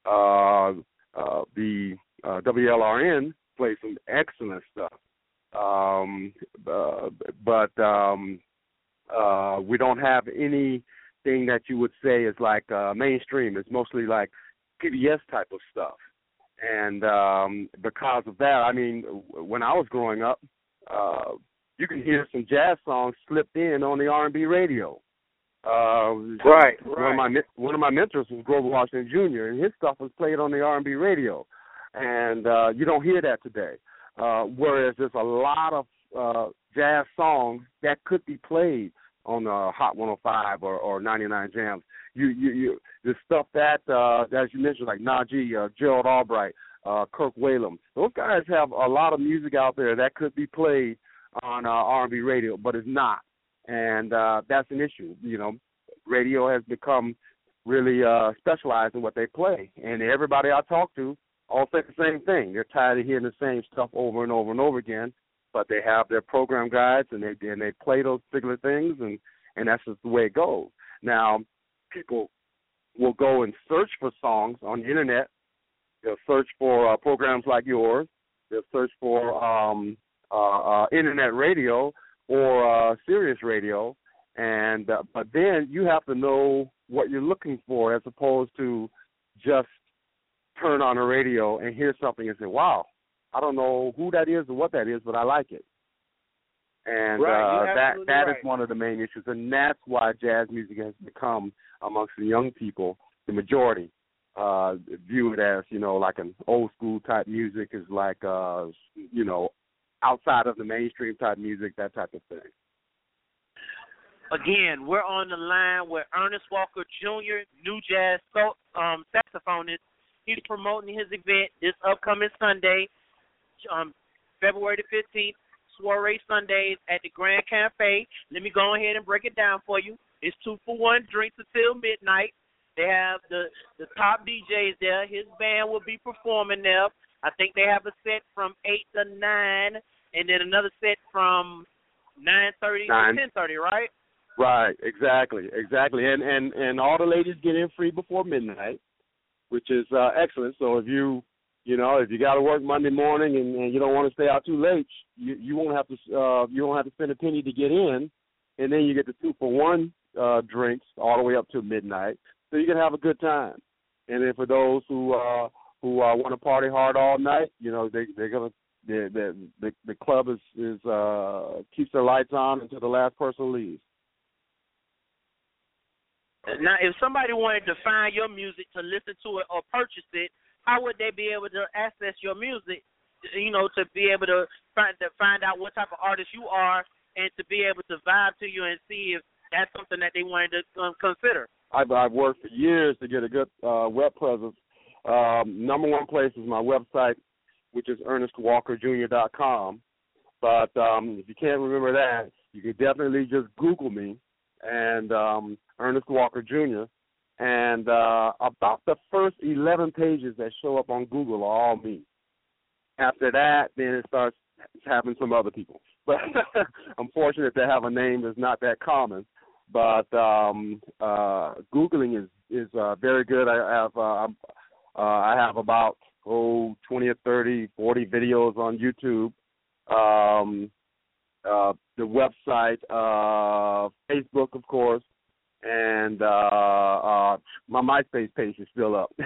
The WLRN plays some excellent stuff. But we don't have anything that you would say is like mainstream. It's mostly like PBS type of stuff. And because of that, I mean, when I was growing up, you can hear some jazz songs slipped in on the R&B radio. Right. One of my mentors was Grover Washington Jr., and his stuff was played on the R&B radio. And you don't hear that today. Whereas there's a lot of jazz songs that could be played on Hot 105 or 99 Jams. You the stuff that as you mentioned, like Najee, Gerald Albright, Kirk Whalum. Those guys have a lot of music out there that could be played on R&B radio, but it's not, and that's an issue. You know, radio has become really specialized in what they play, and everybody I talk to all say the same thing. They're tired of hearing the same stuff over and over and over again, but they have their program guides and they play those particular things, and that's just the way it goes. Now, people will go and search for songs on the internet. They'll search for programs like yours. They'll search for internet radio or Sirius radio, and but then you have to know what you're looking for as opposed to just turn on the radio and hear something and say, wow, I don't know who that is or what that is, but I like it. And that is one of the main issues, and that's why jazz music has become, amongst the young people, the majority, view it as, you know, like an old school type music is like, you know, outside of the mainstream type music, that type of thing. Again, we're on the line with Ernest Walker Jr., new jazz saxophonist. He's promoting his event this upcoming Sunday, February the 15th, Soiree Sundays at the Grand Cafe. Let me go ahead and break it down for you. It's 2-for-1 drinks until midnight. They have the top DJs there. His band will be performing there. I think they have a set from 8 to 9, and then another set from 9:30 to 10:30, right? Right, exactly. And all the ladies get in free before midnight, which is excellent. So if you got to work Monday morning and you don't want to stay out too late, you won't have to spend a penny to get in, and then you get the 2-for-1 drinks all the way up to midnight, so you can have a good time. And then for those who want to party hard all night, you know, the club is keeps their lights on until the last person leaves. Now, if somebody wanted to find your music, to listen to it or purchase it, how would they be able to access your music, you know, to be able to find out what type of artist you are and to be able to vibe to you and see if that's something that they wanted to consider? I've worked for years to get a good web presence. Number one place is my website, which is ErnestWalkerJr.com. But if you can't remember that, you can definitely just Google me and Ernest Walker Jr., and about the first 11 pages that show up on Google are all me. After that, then it starts having some other people. But I'm fortunate to have a name that's not that common. But Googling is very good. I have about 20 or 30, 40 videos on YouTube. The website, Facebook, of course. And my MySpace page is still up.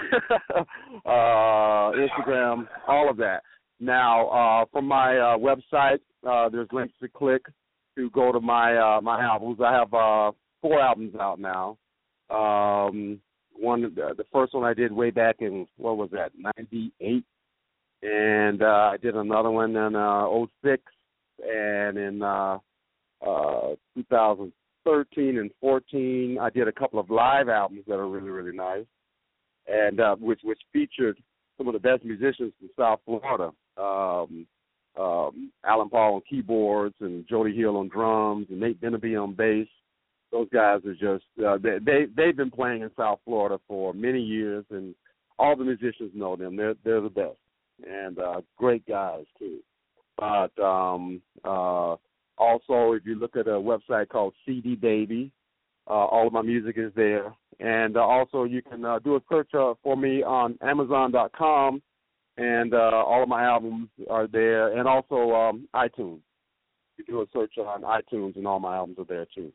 Instagram, all of that. Now, from my website, there's links to click to go to my my albums. I have 4 albums out now. The first one I did way back in, what was that, 98? And I did another one in 06, and in 2013 and 14, I did a couple of live albums that are really, really nice, and which featured some of the best musicians from South Florida. Alan Paul on keyboards and Jody Hill on drums and Nate Benaby on bass. Those guys are just they've been playing in South Florida for many years, and all the musicians know them. They're the best, and great guys too. But also, if you look at a website called CD Baby, all of my music is there, and also you can do a search for me on Amazon.com, and all of my albums are there, and also iTunes. You do a search on iTunes, and all my albums are there too.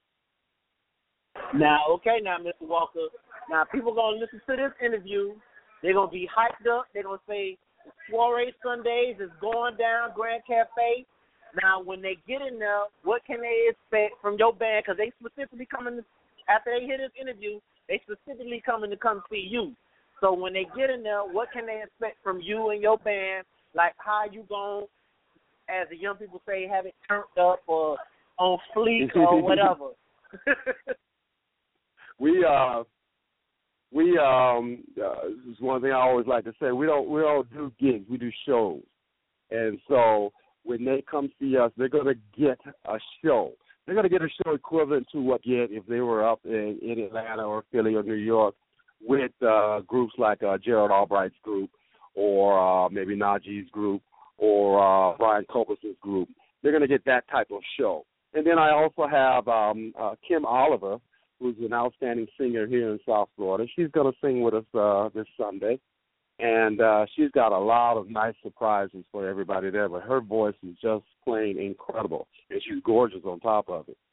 Now, Mr. Walker. Now, people going to listen to this interview. They're going to be hyped up. They're going to say, Soiree Sundays is going down, Grand Cafe. Now, when they get in there, what can they expect from your band? Because they specifically coming, after they hear this interview, they specifically coming to come see you. So when they get in there, what can they expect from you and your band? Like, how you going, as the young people say, have it turned up or on fleek or whatever? This is one thing I always like to say. We don't do gigs. We do shows. And so when they come see us, they're going to get a show. They're going to get a show equivalent to what they get if they were up in Atlanta or Philly or New York with groups like Gerald Albright's group, or maybe Najee's group, or Brian Copus's group. They're going to get that type of show. And then I also have Kim Oliver, who's an outstanding singer here in South Florida. She's going to sing with us this Sunday. And she's got a lot of nice surprises for everybody there, but her voice is just plain incredible, and she's gorgeous on top of it.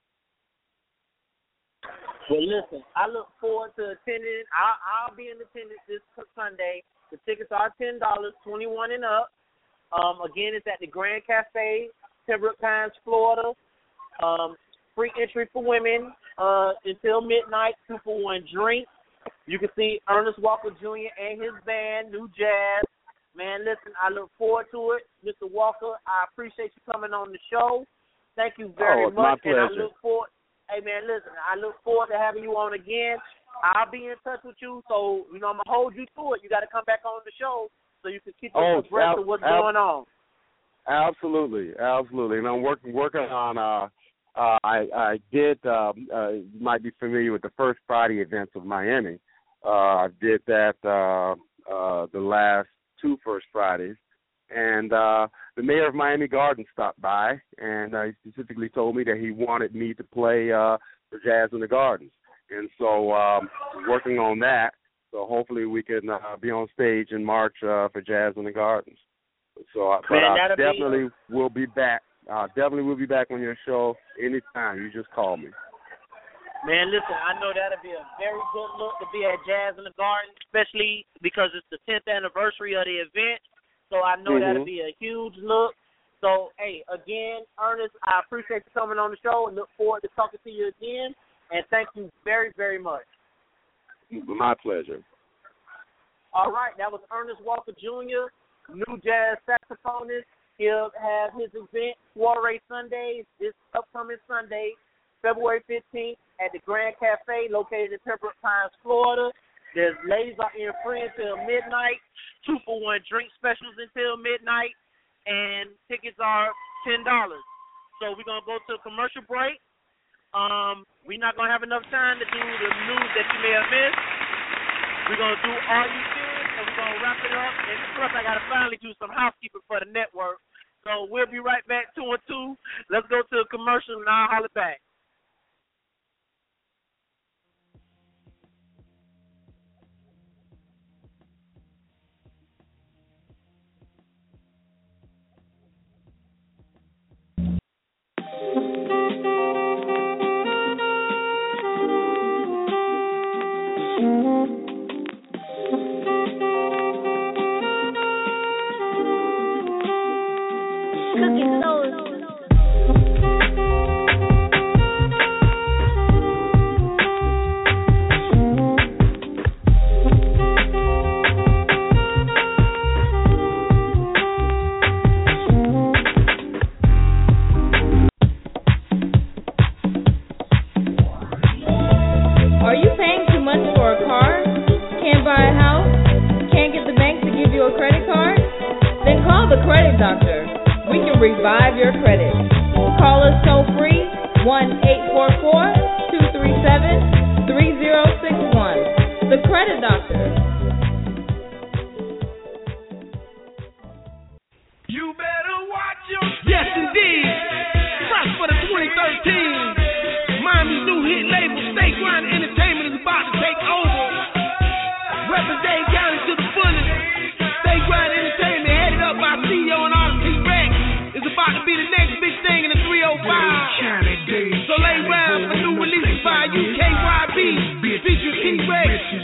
Well, listen, I look forward to attending. I'll be in attendance this Sunday. The tickets are $10, 21 and up. Again, it's at the Grand Cafe, Pembroke Pines, Florida. Free entry for women until midnight, 2-for-1 drink. You can see Ernest Walker Jr. and his band, New Jazz. Man, listen, I look forward to it. Mr. Walker, I appreciate you coming on the show. Thank you very much. My pleasure. And I look forward. Hey, man, listen, I look forward to having you on again. I'll be in touch with you, so, I'm going to hold you to it. You got to come back on the show so you can keep us abreast of what's going on. Absolutely. And I'm working on I did, you might be familiar with the First Friday events of Miami. I did that the last 2 First Fridays. And the mayor of Miami Gardens stopped by, and he specifically told me that he wanted me to play for Jazz in the Gardens. And so working on that, so hopefully we can be on stage in March for Jazz in the Gardens. So I definitely will be back. Definitely will be back on your show anytime. You just call me. Man, listen, I know that'll be a very good look to be at Jazz in the Garden, especially because it's the 10th anniversary of the event. So I know that'll be a huge look. So, hey, again, Ernest, I appreciate you coming on the show and look forward to talking to you again. And thank you very, very much. My pleasure. All right, that was Ernest Walker Jr., New Jazz saxophonist. He'll have his event, Soiree Sundays, this upcoming Sunday, February 15th, at the Grand Cafe located in Pembroke Pines, Florida. There's ladies are in free until midnight, 2-for-1 drink specials until midnight, and tickets are $10. So we're going to go to a commercial break. We're not going to have enough time to do the news that you may have missed. We're going to do all you can, and we're going to wrap it up. And plus, I got to finally do some housekeeping for the network. So we'll be right back, 2 and 2. Let's go to a commercial, and I'll holler back.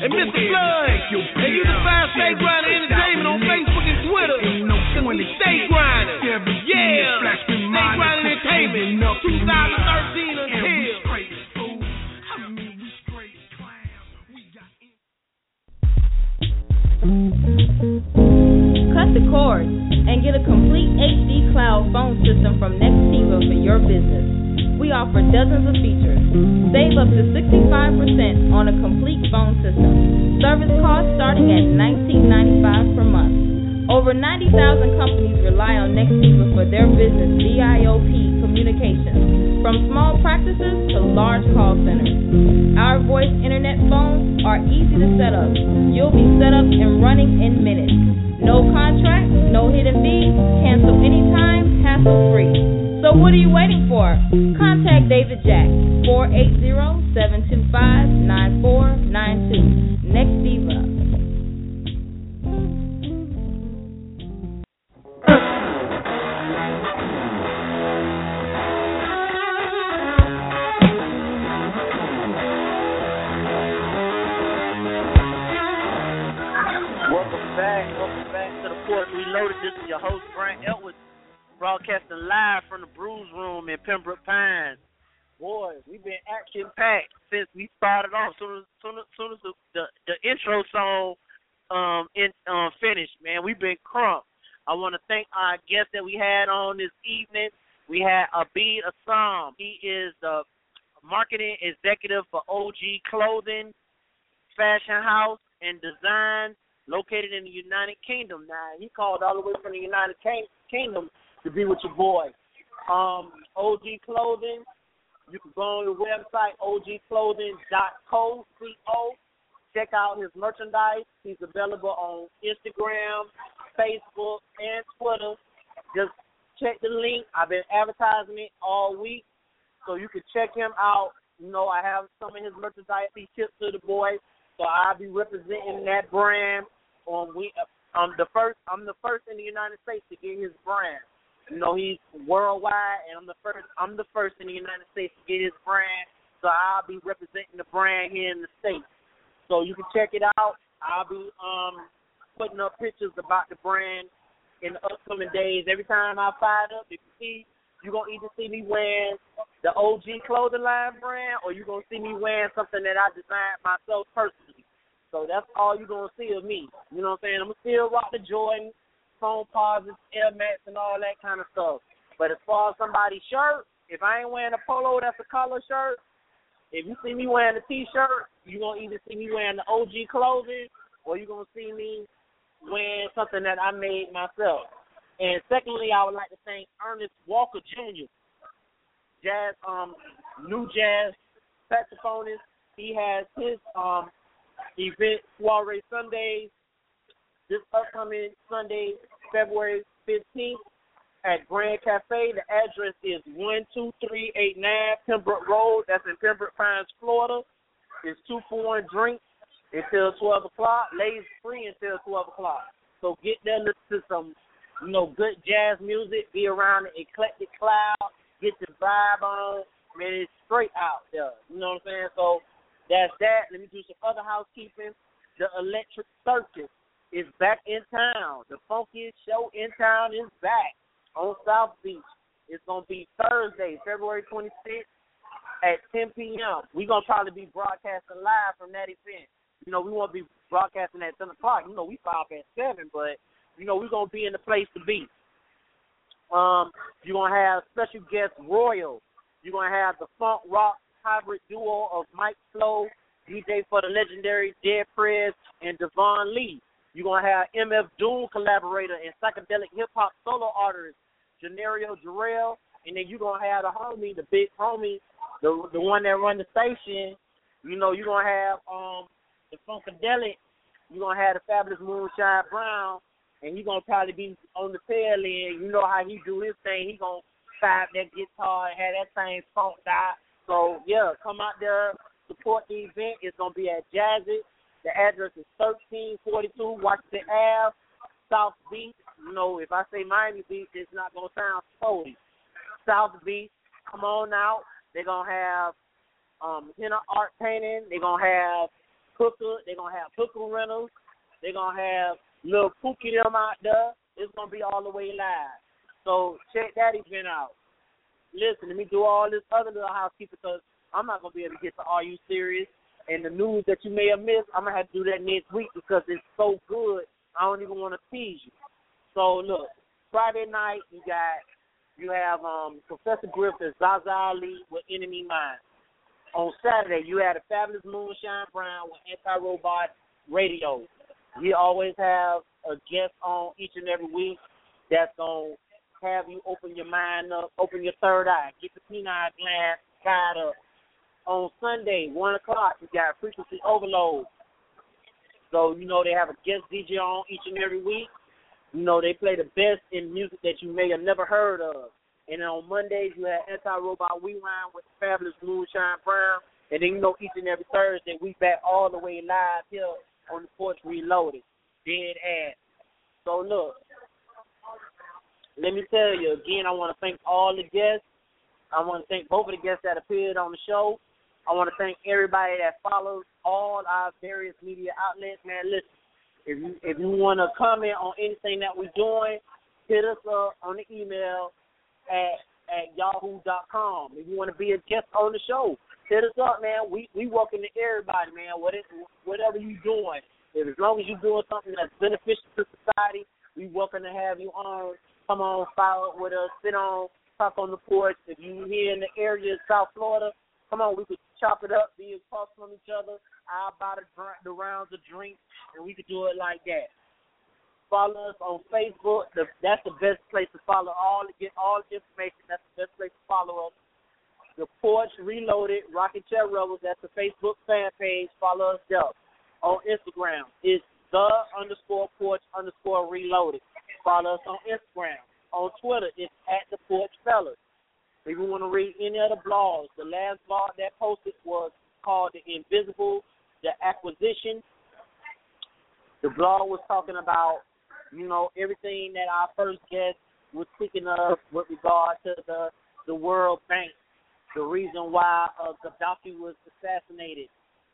And Mr. Flood, and you can find State Grinder Entertainment on Facebook and Twitter. State Grinder. Yeah. State Grinder Entertainment. 2013 until. Cut the cord and get a complete HD cloud phone system from Nextiva for your business. We offer dozens of features. Save up to 65% on a complete phone system. Service costs starting at $19.95 per month. Over 90,000 companies rely on Nextiva for their business VIOP communications, from small practices to large call centers. Our voice internet phones are easy to set up. You'll be set up and running in minutes. No contract, no hidden fees, cancel anytime, hassle-free. So what are you waiting for? Contact David Jack, 480-725-9492. Nextiva. Welcome back to the Port Reloaded. This is your host, Brent Edwards, broadcasting live from the Brews Room in Pembroke Pines. Boy, we've been action-packed since we started off. Soon as the intro song finished, man, we've been crunk. I want to thank our guest that we had on this evening. We had Abid Assam. He is the marketing executive for OG Clothing, Fashion House, and Design, located in the United Kingdom. Now, he called all the way from the United Kingdom to be with your boy. OG Clothing, you can go on the website, ogclothing.co. Check out his merchandise. He's available on Instagram, Facebook, and Twitter. Just check the link. I've been advertising it all week, so you can check him out. You know, I have some of his merchandise he shipped to the boy. So I'll be representing that brand. I'm the first in the United States to get his brand. You know, he's worldwide, and I'm the first in the United States to get his brand. So I'll be representing the brand here in the States. So you can check it out. I'll be putting up pictures about the brand in the upcoming days. Every time I fire it up, if you see, you're going to either see me wearing the OG Clothing line brand, or you're going to see me wearing something that I designed myself personally. So that's all you're going to see of me. You know what I'm saying? I'm going to still rock the Jordan, Foam Posits, Air Max, and all that kind of stuff. But as far as somebody's shirt, if I ain't wearing a polo that's a color shirt, if you see me wearing a T-shirt, you're going to either see me wearing the OG Clothing, or you're going to see me wearing something that I made myself. And secondly, I would like to thank Ernest Walker Jr., new jazz saxophonist. He has his event, Soiree Sundays, this upcoming Sunday, February 15th at Grand Cafe. The address is 12389 Pembroke Road. That's in Pembroke Pines, Florida. It's 2 for 1 drinks until 12 o'clock. Ladies free until 12 o'clock. So get there and listen to some, good jazz music. Be around the eclectic cloud. Get your vibe on. Man, it's straight out there. You know what I'm saying? So that's that. Let me do some other housekeeping. The Electric Circus is back in town. The funkiest show in town is back on South Beach. It's going to be Thursday, February 26th at 10 p.m. We're going to probably be broadcasting live from that event. We won't be broadcasting at 10 o'clock. We stop at 7, but, we're going to be in the place to be. You're going to have special guest Royal. You're going to have the funk rock hybrid duo of Mike Flo, DJ for the legendary Dead Prez, and Devon Lee. You're going to have MF Doom collaborator and psychedelic hip-hop solo artist Janario Jarrell. And then you're going to have the homie, the big homie, the one that run the station. You're going to have the Funkadelic. You're going to have the Fabulous Moonshine Brown. And he's going to probably be on the tail end. You know how he do his thing. He going to fire that guitar and have that thing funked out. So, yeah, come out there, support the event. It's going to be at Jazzy. The address is 1342 Washington Ave, South Beach. If I say Miami Beach, it's not going to sound sporty. South Beach, come on out. They're going to have henna art painting. They're going to have hooker. They're going to have hooker rentals. They're going to have little Pookie them out there. It's going to be all the way live. So check that event out. Listen, let me do all this other little housekeeping because I'm not going to be able to get to Are You Serious? And the news that you may have missed, I'm going to have to do that next week because it's so good, I don't even want to tease you. So, look, Friday night, you have Professor Griffith, Zaza Ali with Enemy Mine. On Saturday, you had a Fabulous Moonshine Brown with Anti-Robot Radio. We always have a guest on each and every week that's going to have you open your mind up, open your third eye, get the penile gland tied up. On Sunday, 1 o'clock, you got Frequency Overload. So, they have a guest DJ on each and every week. They play the best in music that you may have never heard of. And then on Mondays, you have Anti-Robot Rewind with Fabulous Moonshine Brown. And then, each and every Thursday, we back all the way live here on the Porch Reloaded. Dead ass. So, look, let me tell you, again, I want to thank all the guests. I want to thank both of the guests that appeared on the show. I want to thank everybody that follows all our various media outlets. Man, listen, if you want to comment on anything that we're doing, hit us up on the email at yahoo.com. If you want to be a guest on the show, hit us up, man. We welcome to everybody, man. Whatever you're doing, as long as you're doing something that's beneficial to society, we welcome to have you on. Come on, follow up with us, sit on, talk on the porch. If you're here in the area of South Florida, come on, we could chop it up, be across from each other. I'll buy the rounds of drinks, and we could do it like that. Follow us on Facebook. That's the best place to follow get all the information. That's the best place to follow us. The Porch Reloaded, Rockin' Chair Rebels, that's the Facebook fan page. Follow us there. On Instagram, it's _Porch_Reloaded. Follow us on Instagram. On Twitter, it's @the Porch Fellas. If you want to read any of the blogs, the last blog that posted was called The Invisible, The Acquisition. The blog was talking about, everything that our first guest was speaking of with regard to the World Bank, the reason why Gaddafi was assassinated,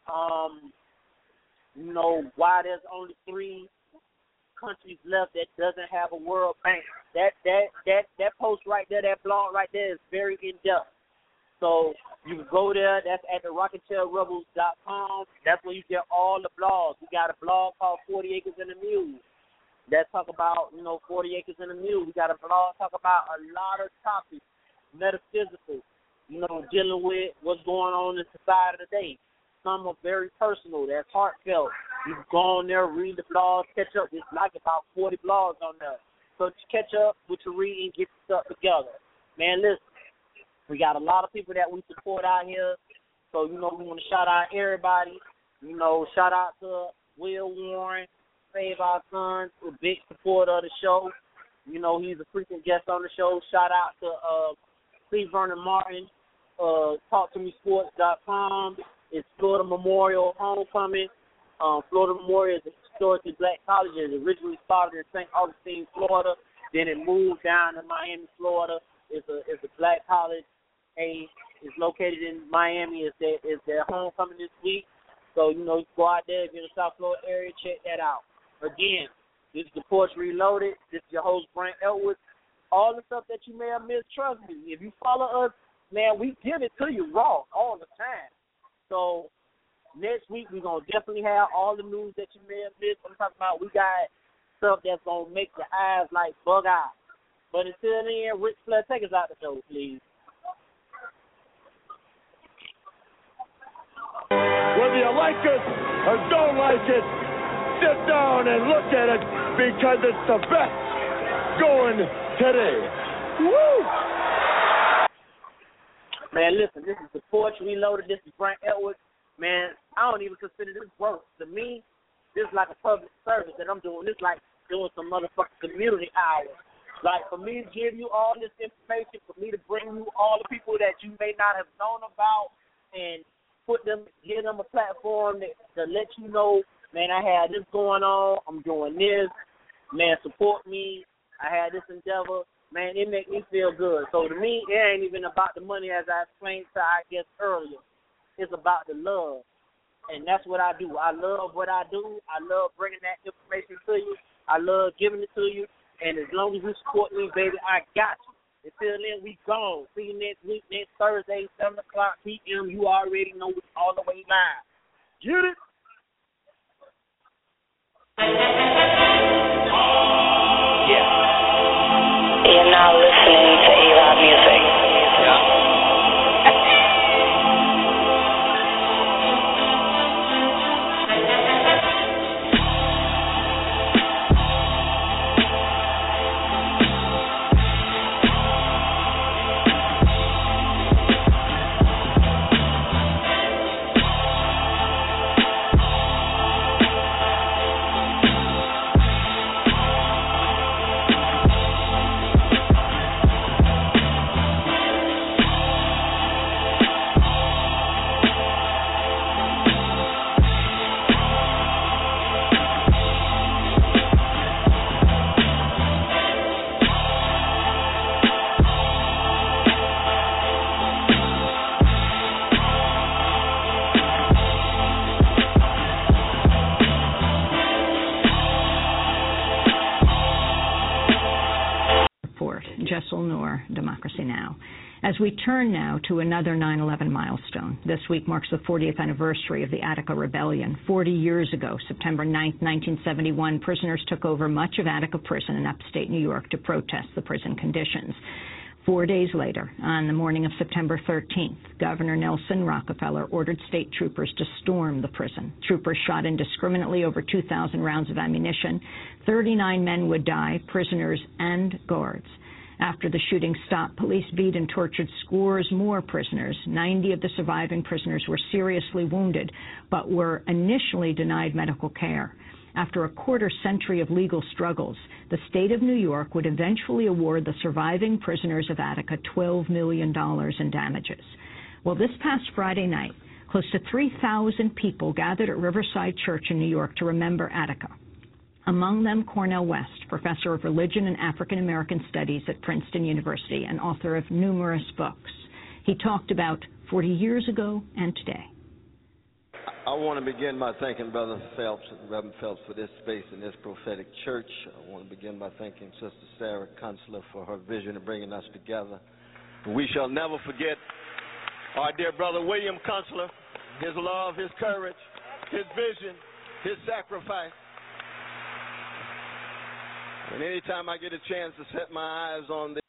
why there's only 3 countries left that doesn't have a World Bank. That post right there, that blog right there is very in-depth. So you can go there. That's at the RocketShellRebels.com. That's where you get all the blogs. We got a blog called 40 Acres and a Mule that talk about, 40 Acres and a Mule. We got a blog talk about a lot of topics, metaphysical, dealing with what's going on in society today. Some are very personal. That's heartfelt. You can go on there, read the blogs, catch up. There's like about 40 blogs on there. So just catch up with your reading, get your stuff together. Man, listen, we got a lot of people that we support out here. So, we want to shout out everybody. Shout out to Will Warren, Save Our Sons, a big supporter of the show. He's a frequent guest on the show. Shout out to Steve Vernon Martin, TalkToMeSports.com. It's Florida Memorial Homecoming. Florida Memorial is a historically black college. It originally started in St. Augustine, Florida. Then it moved down to Miami, Florida. It's a black college. It's located in Miami. It's their homecoming this week. So, you go out there if you're in the South Florida area, check that out. Again, this is the Porch Reloaded. This is your host, Brent Elwood. All the stuff that you may have missed, trust me. If you follow us, man, we give it to you raw all the time. So next week, we're going to definitely have all the news that you may have missed. I'm talking about we got stuff that's going to make your eyes like bug eyes. But until then, Ric Flair, take us out the show, please. Whether you like it or don't like it, sit down and look at it because it's the best going today. Woo! Man, listen, this is the Porch Reloaded. This is Brent Edwards. Man, I don't even consider this work. To me, this is like a public service that I'm doing. This is like doing some motherfucking community hours. Like, for me to give you all this information, for me to bring you all the people that you may not have known about and give them a platform to let you know, man, I had this going on, I'm doing this, man, support me, I had this endeavor, man, it make me feel good. So to me, it ain't even about the money as I explained to I guess earlier. It's about the love. And that's what I do. I love what I do. I love bringing that information to you. I love giving it to you. And as long as you support me, baby, I got you. Until then, we gone. See you next week, next Thursday, 7 o'clock p.m. You already know we all the way live. Get it? Yeah. You're now listening to A-Rod Music. Yeah. Jessel Noor, Democracy Now! As we turn now to another 9/11 milestone, this week marks the 40th anniversary of the Attica Rebellion. 40 years ago, September 9, 1971, prisoners took over much of Attica Prison in upstate New York to protest the prison conditions. 4 days later, on the morning of September 13th, Governor Nelson Rockefeller ordered state troopers to storm the prison. Troopers shot indiscriminately over 2,000 rounds of ammunition. 39 men would die, prisoners and guards. After the shooting stopped, police beat and tortured scores more prisoners. 90 of the surviving prisoners were seriously wounded, but were initially denied medical care. After a quarter-century of legal struggles, the state of New York would eventually award the surviving prisoners of Attica $12 million in damages. Well, this past Friday night, close to 3,000 people gathered at Riverside Church in New York to remember Attica. Among them, Cornel West, professor of religion and African American studies at Princeton University and author of numerous books. He talked about 40 years ago and today. I want to begin by thanking Brother Phelps and Reverend Phelps for this space in this prophetic church. I want to begin by thanking Sister Sarah Kunstler for her vision of bringing us together. We shall never forget our dear brother William Kunstler, his love, his courage, his vision, his sacrifice. And anytime I get a chance to set my eyes on